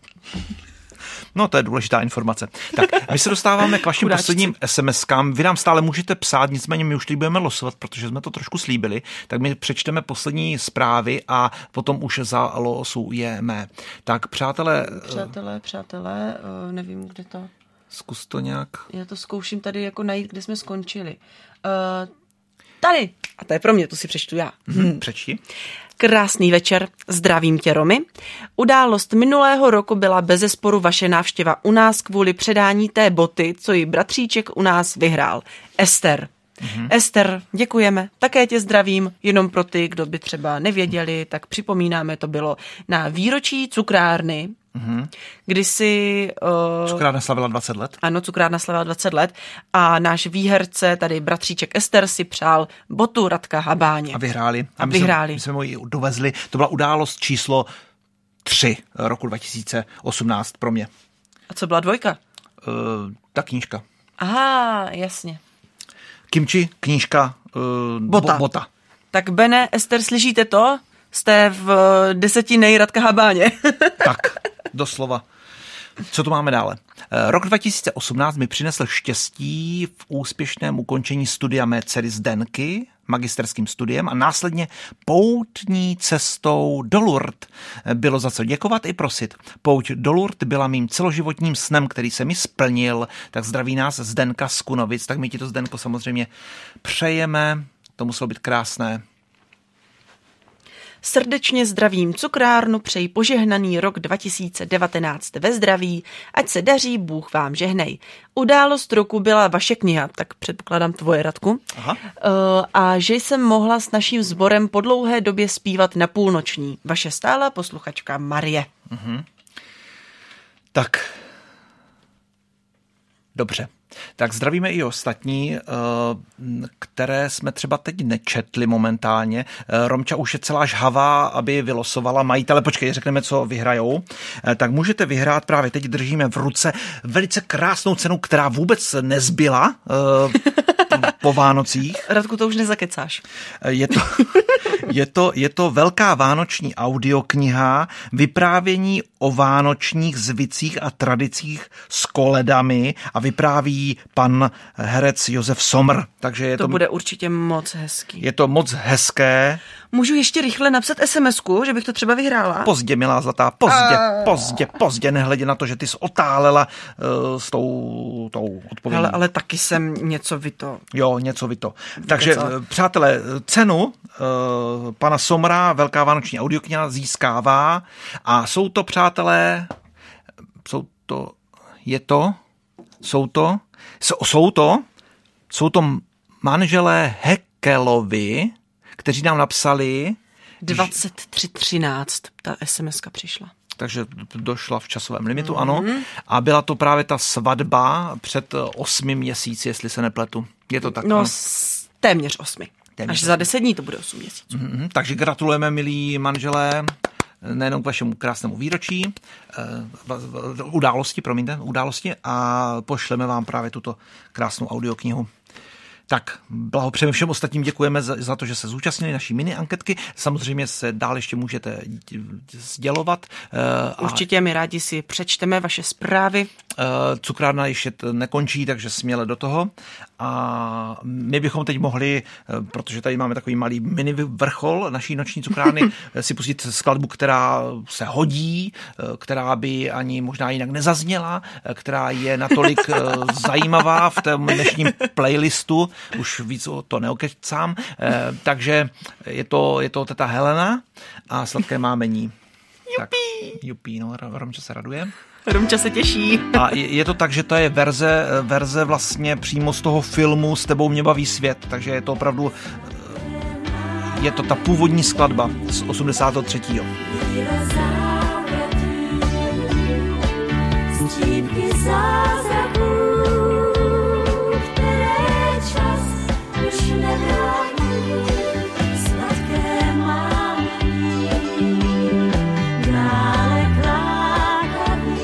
No, to je důležitá informace. Tak, my se dostáváme k vašim Chudáčci. posledním es em eskám. Vy nám stále můžete psát, nicméně my už teď budeme losovat, protože jsme to trošku slíbili, tak my přečteme poslední zprávy a potom už zalosujeme. Tak, přátelé... Přátelé, přátelé, nevím, kde to... Zkus to nějak... Já to zkouším tady jako najít, kde jsme skončili. Uh, tady! A to je pro mě, to si přečtu já. Hmm. Přečti. Krásný večer, zdravím tě, Romy. Událost minulého roku byla bezesporu vaše návštěva u nás kvůli předání té boty, co ji bratříček u nás vyhrál. Ester. Mm-hmm. Ester, děkujeme. Také tě zdravím, jenom pro ty, kdo by třeba nevěděli, tak připomínáme, to bylo na výročí cukrárny, mm-hmm. kdy si... Uh, cukrárna slavila dvacet let. Ano, cukrárna slavila dvacet let a náš výherce, tady bratříček Ester, si přál botu Radka Habáně. A vyhráli. A, a my vyhráli. Jsme, my jsme mu ji dovezli. To byla událost číslo tři roku dva tisíce osmnáct pro mě. A co byla dvojka? Uh, ta knížka. Aha, jasně. Kimči, knížka, uh, bota. Bo, bota. Tak Bene, Ester, slyšíte to? Jste v desetinej Radka Habáně. Tak, doslova. Co tu máme dále? Rok dva tisíce osmnáct mi přinesl štěstí v úspěšném ukončení studia mé dcery Zdenky, magisterským studiem a následně poutní cestou do Lourdes. Bylo za co děkovat i prosit. Pouť do Lourdes byla mým celoživotním snem, který se mi splnil. Tak zdraví nás Zdenka z Kunovic. Tak my ti to, Zdenko, samozřejmě přejeme. To muselo být krásné. Srdečně zdravím cukrárnu, přeji požehnaný rok dva tisíce devatenáct ve zdraví, ať se daří, Bůh vám žehnej. Událost roku byla vaše kniha, tak předpokládám tvoje, Radku. Aha. Uh, a že jsem mohla s naším sborem po dlouhé době zpívat na půlnoční. Vaše stálá posluchačka Marie. Mhm. Tak, dobře. Tak zdravíme i ostatní, které jsme třeba teď nečetli momentálně. Romča už je celá žhavá, aby vylosovala majitele. Počkej, řekneme, co vyhrajou. Tak můžete vyhrát, právě teď držíme v ruce velice krásnou cenu, která vůbec nezbyla po Vánocích. Radku, to už nezakecáš. Je to, je to, je to velká vánoční audiokniha, vyprávění o vánočních zvicích a tradicích s koledami a vypráví pan herec Josef Sommer. Takže je to, to bude určitě moc hezký. Je to moc hezké. Můžu ještě rychle napsat es em esku, že bych to třeba vyhrála? Pozdě, milá zlatá, pozdě, pozdě, pozdě, nehledě na to, že ty jsi otálela uh, s tou, tou odpovědí. Ale, ale taky jsem něco vyto. Jo, něco vyto. Takže, co? Přátelé, cenu uh, pana Somra, Velká vánoční audiokniha, získává a jsou to, přátelé, jsou to, je to, jsou to, jsou, jsou to, jsou to manželé Hekelovi, kteří nám napsali... dvacet tři třináct ta es em eska přišla. Takže došla v časovém limitu, mm-hmm. ano. A byla to právě ta svatba před osmi měsíci, jestli se nepletu. Je to tak? No, ano. S, téměř osmi. Téměř Až osmi. Za deset dní to bude osm měsíců. Mm-hmm. Takže gratulujeme, milí manželé. nejenom k vašemu krásnému výročí, události, promiňte, události a pošleme vám právě tuto krásnou audioknihu. Tak, blahopřejeme všem ostatním, děkujeme za, za to, že se zúčastnili naší mini anketky. Samozřejmě se dál ještě můžete sdělovat. Určitě my rádi si přečteme vaše zprávy. Cukrárna ještě nekončí, takže směle do toho. A my bychom teď mohli, protože tady máme takový malý mini vrchol naší noční cukrárny, si pustit skladbu, která se hodí, která by ani možná jinak nezazněla, která je natolik zajímavá v tom dnešním playlistu, už víc o to neokecám, takže je to, je to teta Helena a sladké mámení. Jupí! Jupí, no, Romča se raduje. Romča se těší. A je to tak, že to je verze, verze vlastně přímo z toho filmu S tebou mě baví svět, takže je to opravdu, je to ta původní skladba z osmdesátého třetího Střípky zázraků, které čas už nevrátí, sladké mámení, dále klákaví,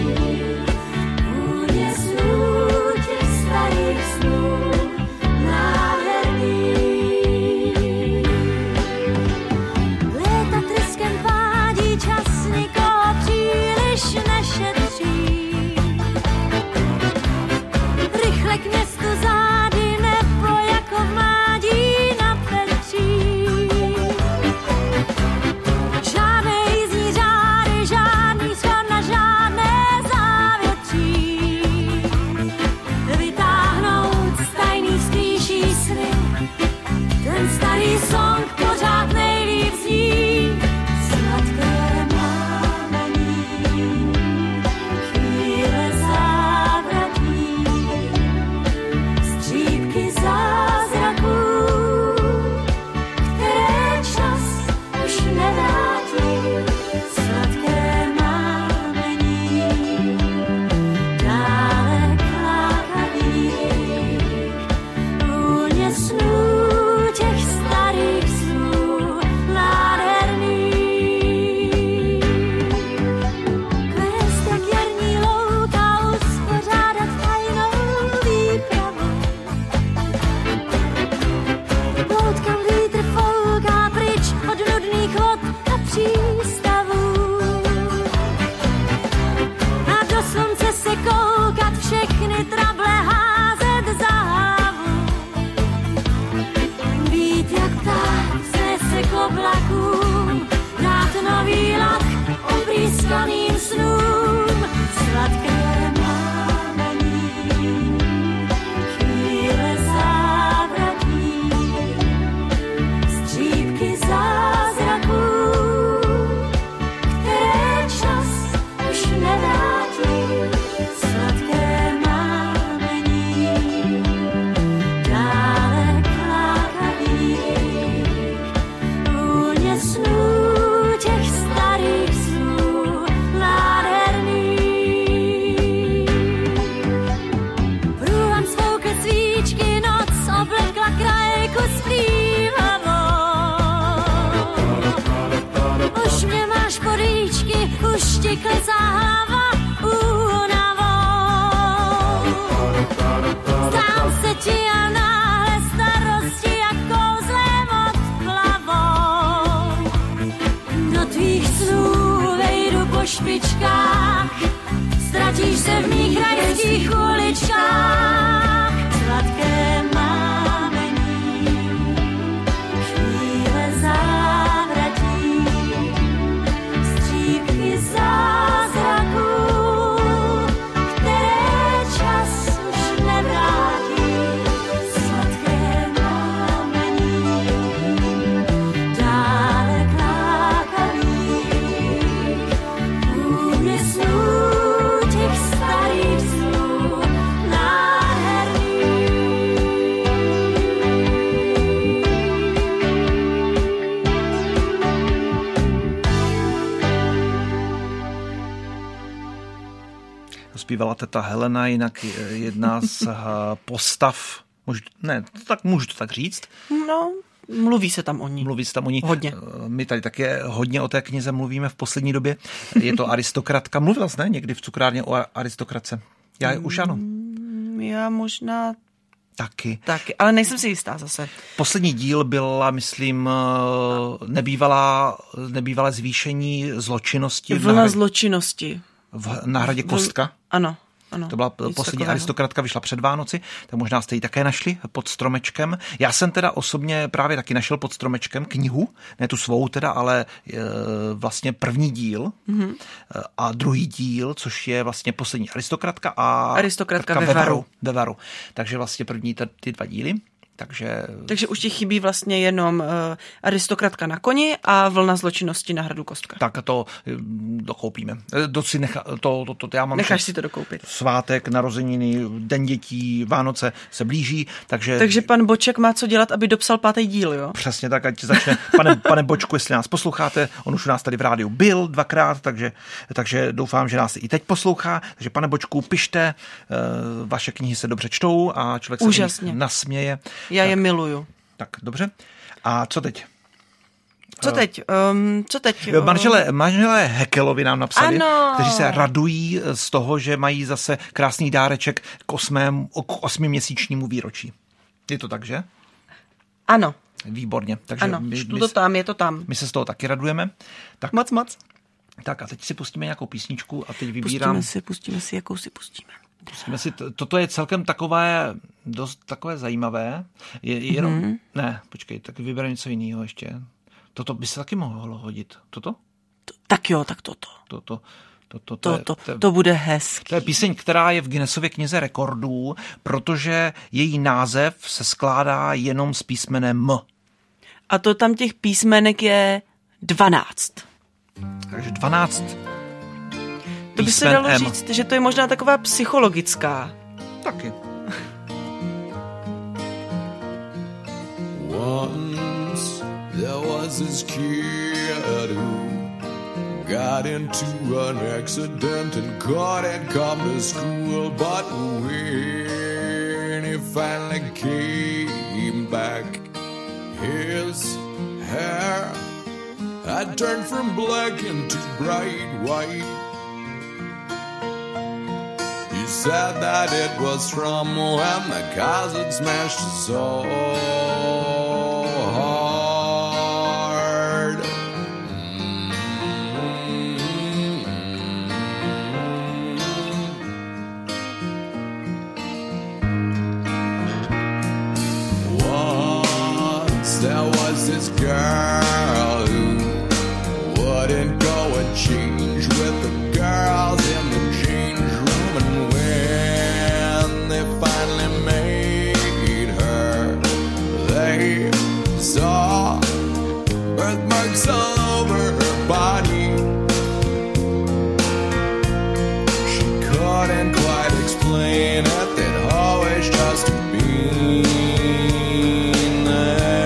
vůně snů těch starých snů, nádherný. Léta tryskem vádí, čas nikoho příliš nešetří. Rychle k městu zády, nebo jako v mládí na Petří. Žádné jízdní řády, žádný schod na žádné závětří. Vytáhnout z tajných skrýší sny, ten starý song pořád nejlíp zní. Sladké mámení, chvíle závratí, střípky zázraků, které čas už nevrátí. Sladké mámení, dále klákaví, vůně snů těch starých snů, nádherný. Kvést jak jarní louka, uspořádat tajnou výpravu. Plout, kam vítr fouká, pryč od nudných vod a přístavů. A do slunce se koukat, všechny trable házet za hlavu. Být jak pták, znese k oblakům, dát nový lak oprýskaným snům. Sladké mámení, chvíle závratí, střípky zázraků, které čas už nevrátí. Sladké mámení, dále klákaví, vůně snů těch starých snů, nádherný. Průham svoukl svíčky, noc oblekla krajku splývavou. Už mě máš podíčky, už ti klesá hlava únavou. Zdám se ti a náhle starosti jak kouzlem odplavou. Do tvých snů vejdu po špičkách, ztratíš se v mých rajských uličkách. Sladké mámení, chvíle závratí, střípky zázraků, které čas už nevrátí. Sladké mámení, dále klákaví, vůně snů těch starých snů, nádherný. Zpívala teta Helena, jinak jedna z postav, můžu, ne, tak můžu to tak říct, No, Mluví se tam o ní. Mluví se tam o ní. Hodně. My tady také hodně o té knize mluvíme v poslední době. Je to Aristokratka. Mluvila jsi, ne, někdy v cukrárně o aristokratce? Já mm, už ano. Já možná taky. Taky, ale nejsem si jistá zase. Poslední díl byla, myslím, nebývalá, nebývalé zvýšení zločinnosti. Vlna hradě, zločinnosti. V, na hradě Kostka. V, ano. Ano, to byla poslední takového. Aristokratka, vyšla před Vánoci, tak možná jste ji také našli pod stromečkem. Já jsem teda osobně právě taky našel pod stromečkem knihu, ne tu svou teda, ale e, vlastně první díl mm-hmm. a druhý díl, což je vlastně poslední Aristokratka a Aristokratka ve Varu. ve Varu. Takže vlastně první t- ty dva díly. Takže... Takže už ti chybí vlastně jenom uh, Aristokratka na koni a Vlna zločinnosti na hradu Kostka. Tak to dokoupíme. To si necha, to, to, to, já mám Necháš si to dokoupit. Svátek, narozeniny, den dětí, Vánoce se blíží, takže... Takže pan Boček má co dělat, aby dopsal pátý díl, jo? Přesně tak, ať začne. Pane, pane Bočku, jestli nás posloucháte, on už u nás tady v rádiu byl dvakrát, takže, takže doufám, že nás i teď poslouchá. Takže pane Bočku, pište, vaše knihy se dobře čtou a člověk se Úžasně. nasměje. Já tak, je miluju. Tak, dobře. A co teď? Co teď? Um, co teď? Manželé, manželé Hekelovi nám napsali, ano. kteří se radují z toho, že mají zase krásný dáreček k, osmém, k osmiměsíčnímu výročí. Je to tak, že? Ano. Výborně. Takže ano, my, štu to tam, je to tam. My se z toho taky radujeme. Tak, moc, moc. Tak a teď si pustíme nějakou písničku a teď vybírám... Pustíme si, pustíme si, jakou si pustíme. Pustíme si, toto je celkem takové, dost takové zajímavé. Je, jenom, mm-hmm. Ne, počkej, tak vyberám něco jiného ještě. Toto by se taky mohlo hodit. Toto? To, tak jo, tak toto. Toto. To, to, to, to, je, to, to, to bude hezký. To je píseň, která je v Guinnessově knize rekordů, protože její název se skládá jenom z písmene M. A to tam těch písmenek je dvanáct. Takže dvanáct. To by se dalo M. říct, že to je možná taková psychologická. Taky. Once there was this kid who got into an accident and couldn't come to school, but when he finally came back, his hair had turned from black into bright white. He said that it was from when the cousin smashed his soul hard. Once there was this girl who wouldn't go and change with the girls in the change room, and when they finally made her, they saw birthmarks all over her body. She couldn't quite explain it, they'd always just been there.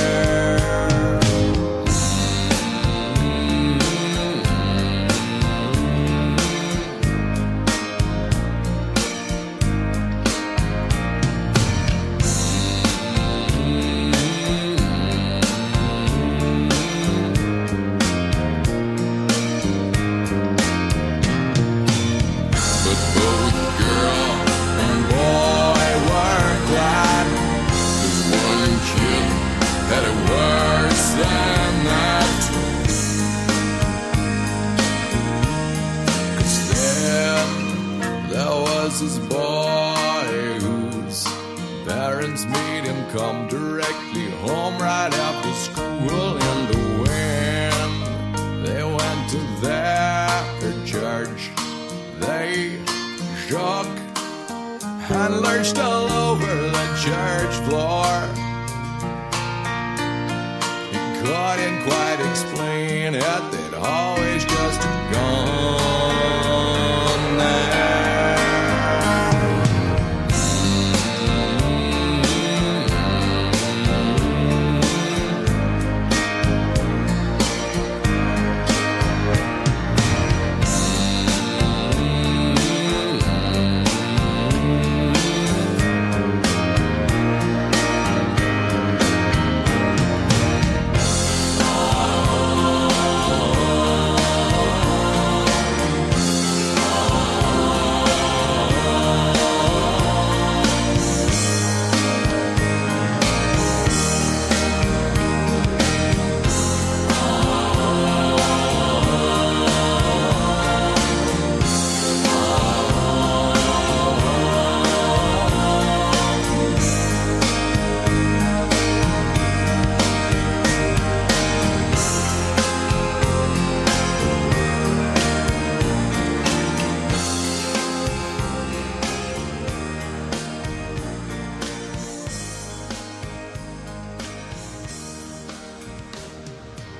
This boy whose parents made him come directly home right after school, and when they went to their church, they shook and lurched all over the church floor. He couldn't quite explain it, they'd always just gone there.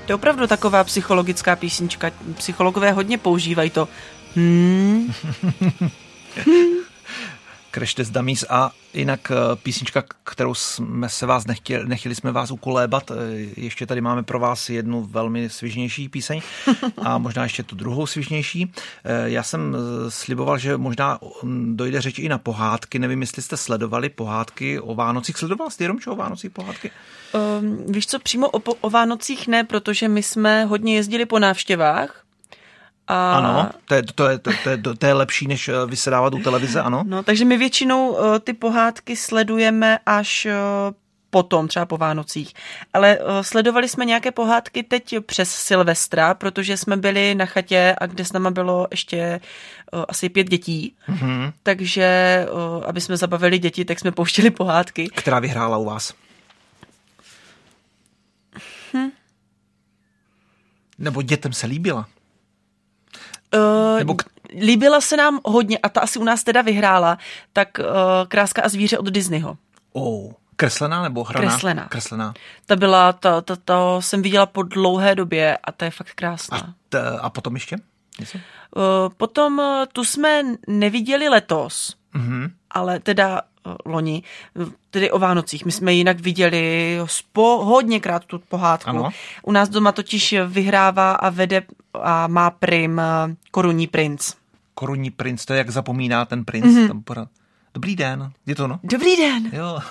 To je opravdu taková psychologická písnička. Psychologové hodně používají to. Hmm. Crash Test Dummies a jinak písnička, kterou jsme se vás nechtěli, nechtěli jsme vás ukolébat, ještě tady máme pro vás jednu velmi svižnější píseň a možná ještě tu druhou svižnější. Já jsem sliboval, že možná dojde řeč i na pohádky, nevím, jestli jste sledovali pohádky o Vánocích. Sledoval jste, Romčo, o Vánocích pohádky? Um, víš co, přímo o, o Vánocích ne, protože my jsme hodně jezdili po návštěvách. A... Ano, to je, to, je, to, je, to je lepší, než vysedávat u televize, ano. No, takže my většinou uh, ty pohádky sledujeme až uh, potom, třeba po Vánocích. Ale uh, sledovali jsme nějaké pohádky teď přes Silvestra, protože jsme byli na chatě, a kde s náma bylo ještě uh, asi pět dětí. Mm-hmm. Takže, uh, aby jsme zabavili děti, tak jsme pouštěli pohádky. Která vyhrála u vás? Hm. Nebo dětem se líbila? Uh, Nebo k... Líbila se nám hodně a ta asi u nás teda vyhrála, tak uh, Kráska a zvíře od Disneyho. Oh, kreslená nebo hraná? Kreslená. Kreslená. Ta byla, ta, ta, ta jsem viděla po dlouhé době a ta je fakt krásná. A, t, a potom ještě? Uh, potom uh, tu jsme neviděli letos, mm-hmm. ale teda uh, loni, tedy o Vánocích. My jsme jinak viděli spo, hodněkrát tu pohádku. Ano. U nás doma totiž vyhrává a vede a má prim uh, Korunní princ. Korunní princ, to je jak zapomíná ten princ. Mm-hmm. Tam porad... Dobrý den, je to no? Dobrý den. Jo.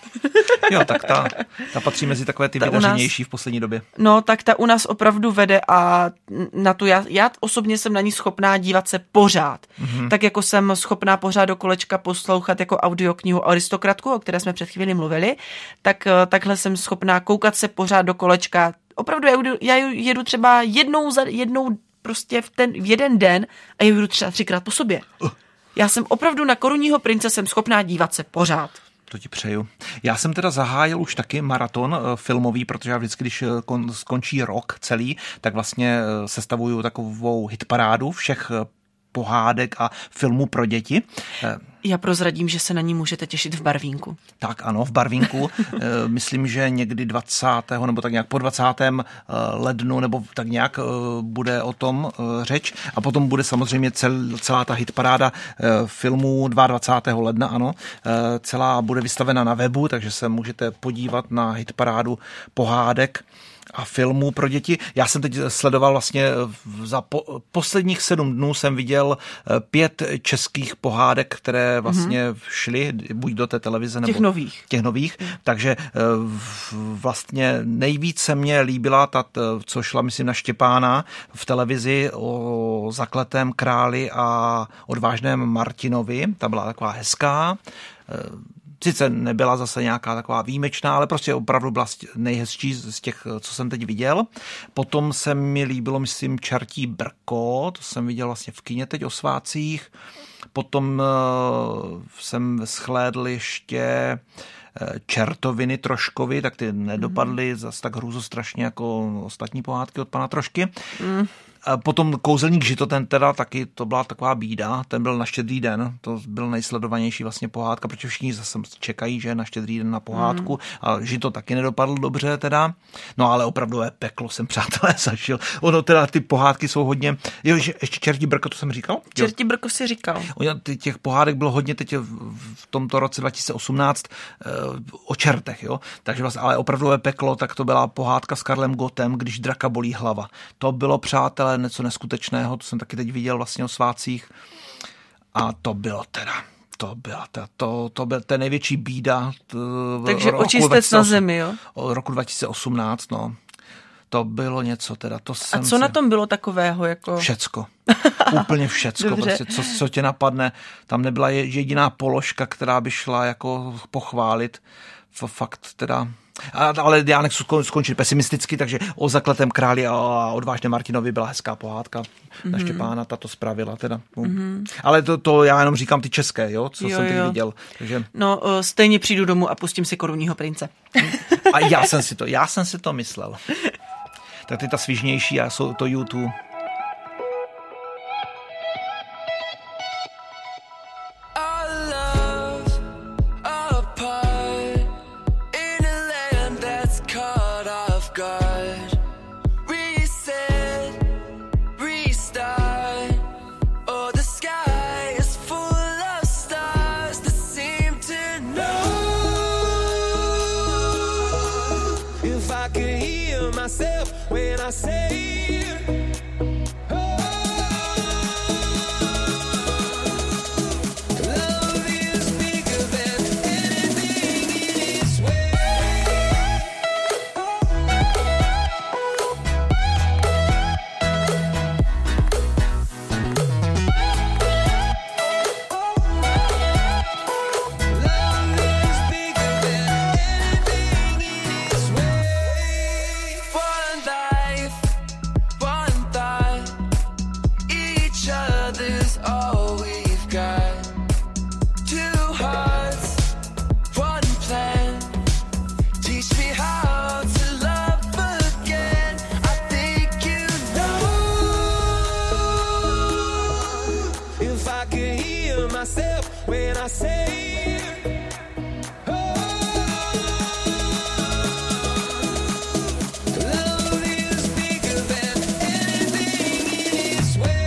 Jo, tak ta, ta patří mezi takové ty vydařenější v poslední době. No, tak ta u nás opravdu vede a na tu já, já osobně jsem na ní schopná dívat se pořád. Mm-hmm. Tak jako jsem schopná pořád do kolečka poslouchat jako audioknihu Aristokratku, o které jsme před chvíli mluvili, tak takhle jsem schopná koukat se pořád do kolečka. Opravdu já, jedu, já jedu třeba jednou za jednou prostě v ten v jeden den a jedu třeba třikrát po sobě. Uh. Já jsem opravdu na Korunního prince jsem schopná dívat se pořád. To ti přeju. Já jsem teda zahájil už taky maraton filmový, protože já vždycky, když kon, skončí rok celý, tak vlastně sestavuju takovou hitparádu všech pohádek a filmů pro děti. Já prozradím, že se na ní můžete těšit v Barvínku. Tak ano, v Barvínku. Myslím, že někdy dvacátého nebo tak nějak po dvacátém lednu nebo tak nějak bude o tom řeč. A potom bude samozřejmě cel, celá ta hitparáda filmů dvacátého druhého ledna, ano. Celá bude vystavena na webu, takže se můžete podívat na hitparádu pohádek a filmů pro děti. Já jsem teď sledoval vlastně za po, posledních sedm dnů jsem viděl pět českých pohádek, které vlastně mm-hmm. šly buď do té televize nebo těch nových. Těch nových. Mm. Takže vlastně nejvíc se mně líbila ta, co šla, myslím, na Štěpána v televizi o zakletém králi a odvážném Martinovi. Ta byla taková hezká. Sice nebyla zase nějaká taková výjimečná, ale prostě opravdu byla nejhezčí z těch, co jsem teď viděl. Potom se mi líbilo, myslím, Čertí brko, to jsem viděl vlastně v kině teď o svátcích. Potom uh, jsem shlédl ještě Čertoviny Troškovi, tak ty nedopadly mm. zase tak hrůzostrašně jako ostatní pohádky od pana Trošky. Mm. Potom Kouzelník Žito, ten teda taky, to byla taková bída, ten byl na Štědrý den, to byl nejsledovanější vlastně pohádka, protože všichni zase čekají, že na Štědrý den na pohádku, mm. a Žito taky nedopadl dobře teda, no ale opravdové peklo jsem, přátelé, zažil. Ono teda ty pohádky jsou hodně, jo, ještě Čertí brko, to jsem říkal? Čertí brko si říkal. Ono, těch pohádek bylo hodně teď v tomto roce dva tisíce osmnáct o čertech, jo, takže vlastně, ale opravdové peklo, tak to byla pohádka s Karlem Gottem, Když draka bolí hlava. To bylo, přátelé, něco neskutečného, to jsem taky teď viděl vlastně o svátcích a to bylo teda, to byla ta, to, to byl ten největší bída. Takže očistec na zemi, jo? Roku dva tisíce osmnáct, no. To bylo něco teda. To jsem a co si... na tom bylo takového? Jako... Všecko. Úplně všecko. Prostě, co, co tě napadne. Tam nebyla jediná položka, která by šla jako pochválit. Fakt teda... Ale já nechci skončit pesimisticky, takže o zakletém králi a odvážné Martinovi byla hezká pohádka. Mm-hmm. Na Štěpána ta to spravila teda. Mm-hmm. Ale to, to já jenom říkám ty české, jo, co jo, jsem teď jo. viděl. Takže... No stejně přijdu domů a pustím si Korunního prince. A já jsem si to, já jsem si to myslel. Tak ty ta svižnější a jsou to YouTube. Real I say, oh, love is bigger than anything in its way. When I say, oh, love is bigger than anything in its way.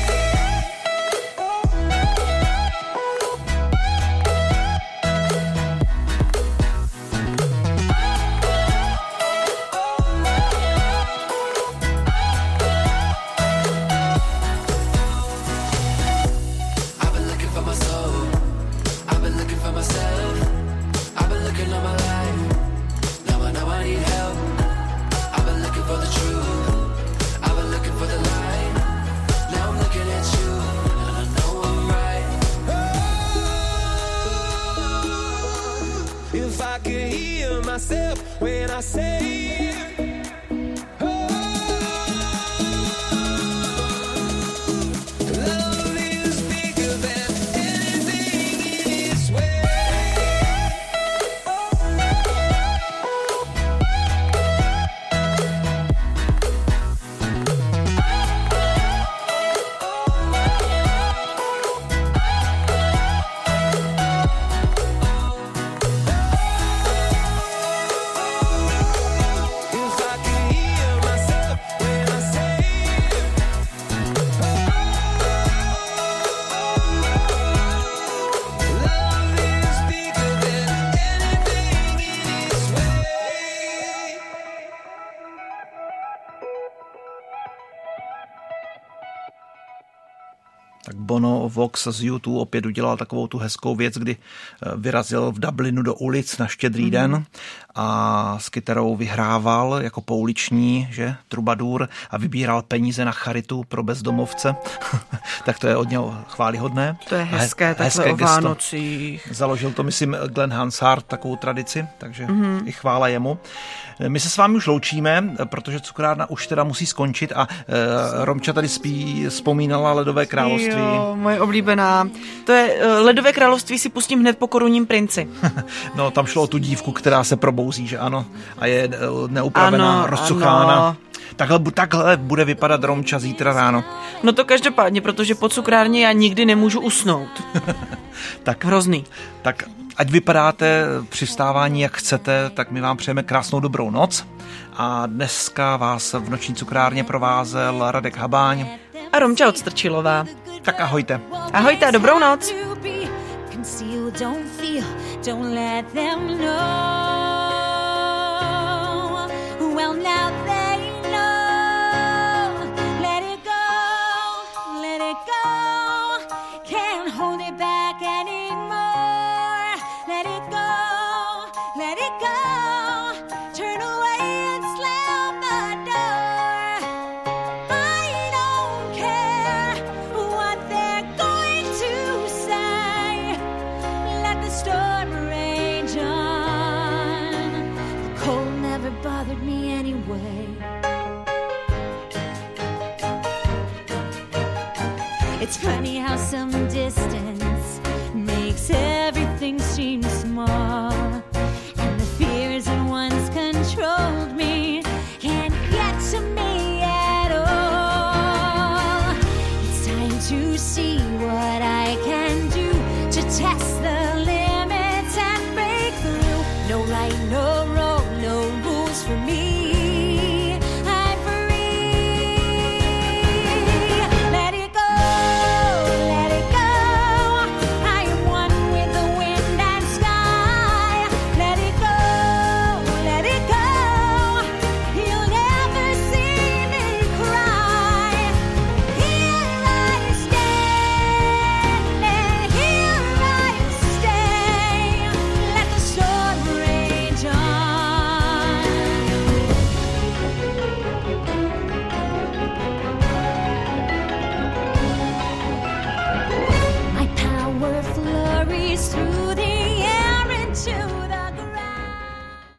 I've been looking for my soul. I've been looking for myself. I've been looking all my life. Now I know I need help. I've been looking for the truth. I've been looking for the light. Now I'm looking at you, and I know I'm right. Oh, if I could hear myself when I say, oh, love is bigger than anything in its way. If I could hear myself when I say, love is bigger than anything in its way. Tak Bono Vox z YouTube opět udělal takovou tu hezkou věc, kdy vyrazil v Dublinu do ulic na Štědrý mm. den a s kytarou vyhrával jako pouliční, že, trubadur a vybíral peníze na charitu pro bezdomovce. Tak to je od něho chválihodné. To je hezké, He- takhle hezké o gesto. Vánocích. Založil to, myslím, Glenn Hansard, takovou tradici, takže Mhm. i chvála jemu. My se s vámi už loučíme, protože cukrárna už teda musí skončit a e, Romča tady spí, vzpomínala Ledové království. Jo, moje oblíbená. To je uh, Ledové království si pustím hned po Korunním princi. No, tam šlo o tu dívku, která se probouzí, že ano, a je e, neupravená, Ano, rozcuchána. ano. Takhle, bu- takhle bude vypadat Romča zítra ráno. No to každopádně, protože po cukrárně já nikdy nemůžu usnout. Tak, Hrozný. tak ať vypadáte při vstávání, jak chcete, tak my vám přejeme krásnou dobrou noc. A dneska vás v noční cukrárně provázel Radek Habáň. A Romča Odstrčilová. Tak ahojte. Ahojte a dobrou noc. Conceal, don't feel, don't let them know. Well, now they know. Let it go, let it go. Can't hold it back anymore. Let it go, let it go. Turn away and slam the door. I don't care what they're going to say. Let the storm rage on. The cold never bothered me anyway. It's funny how some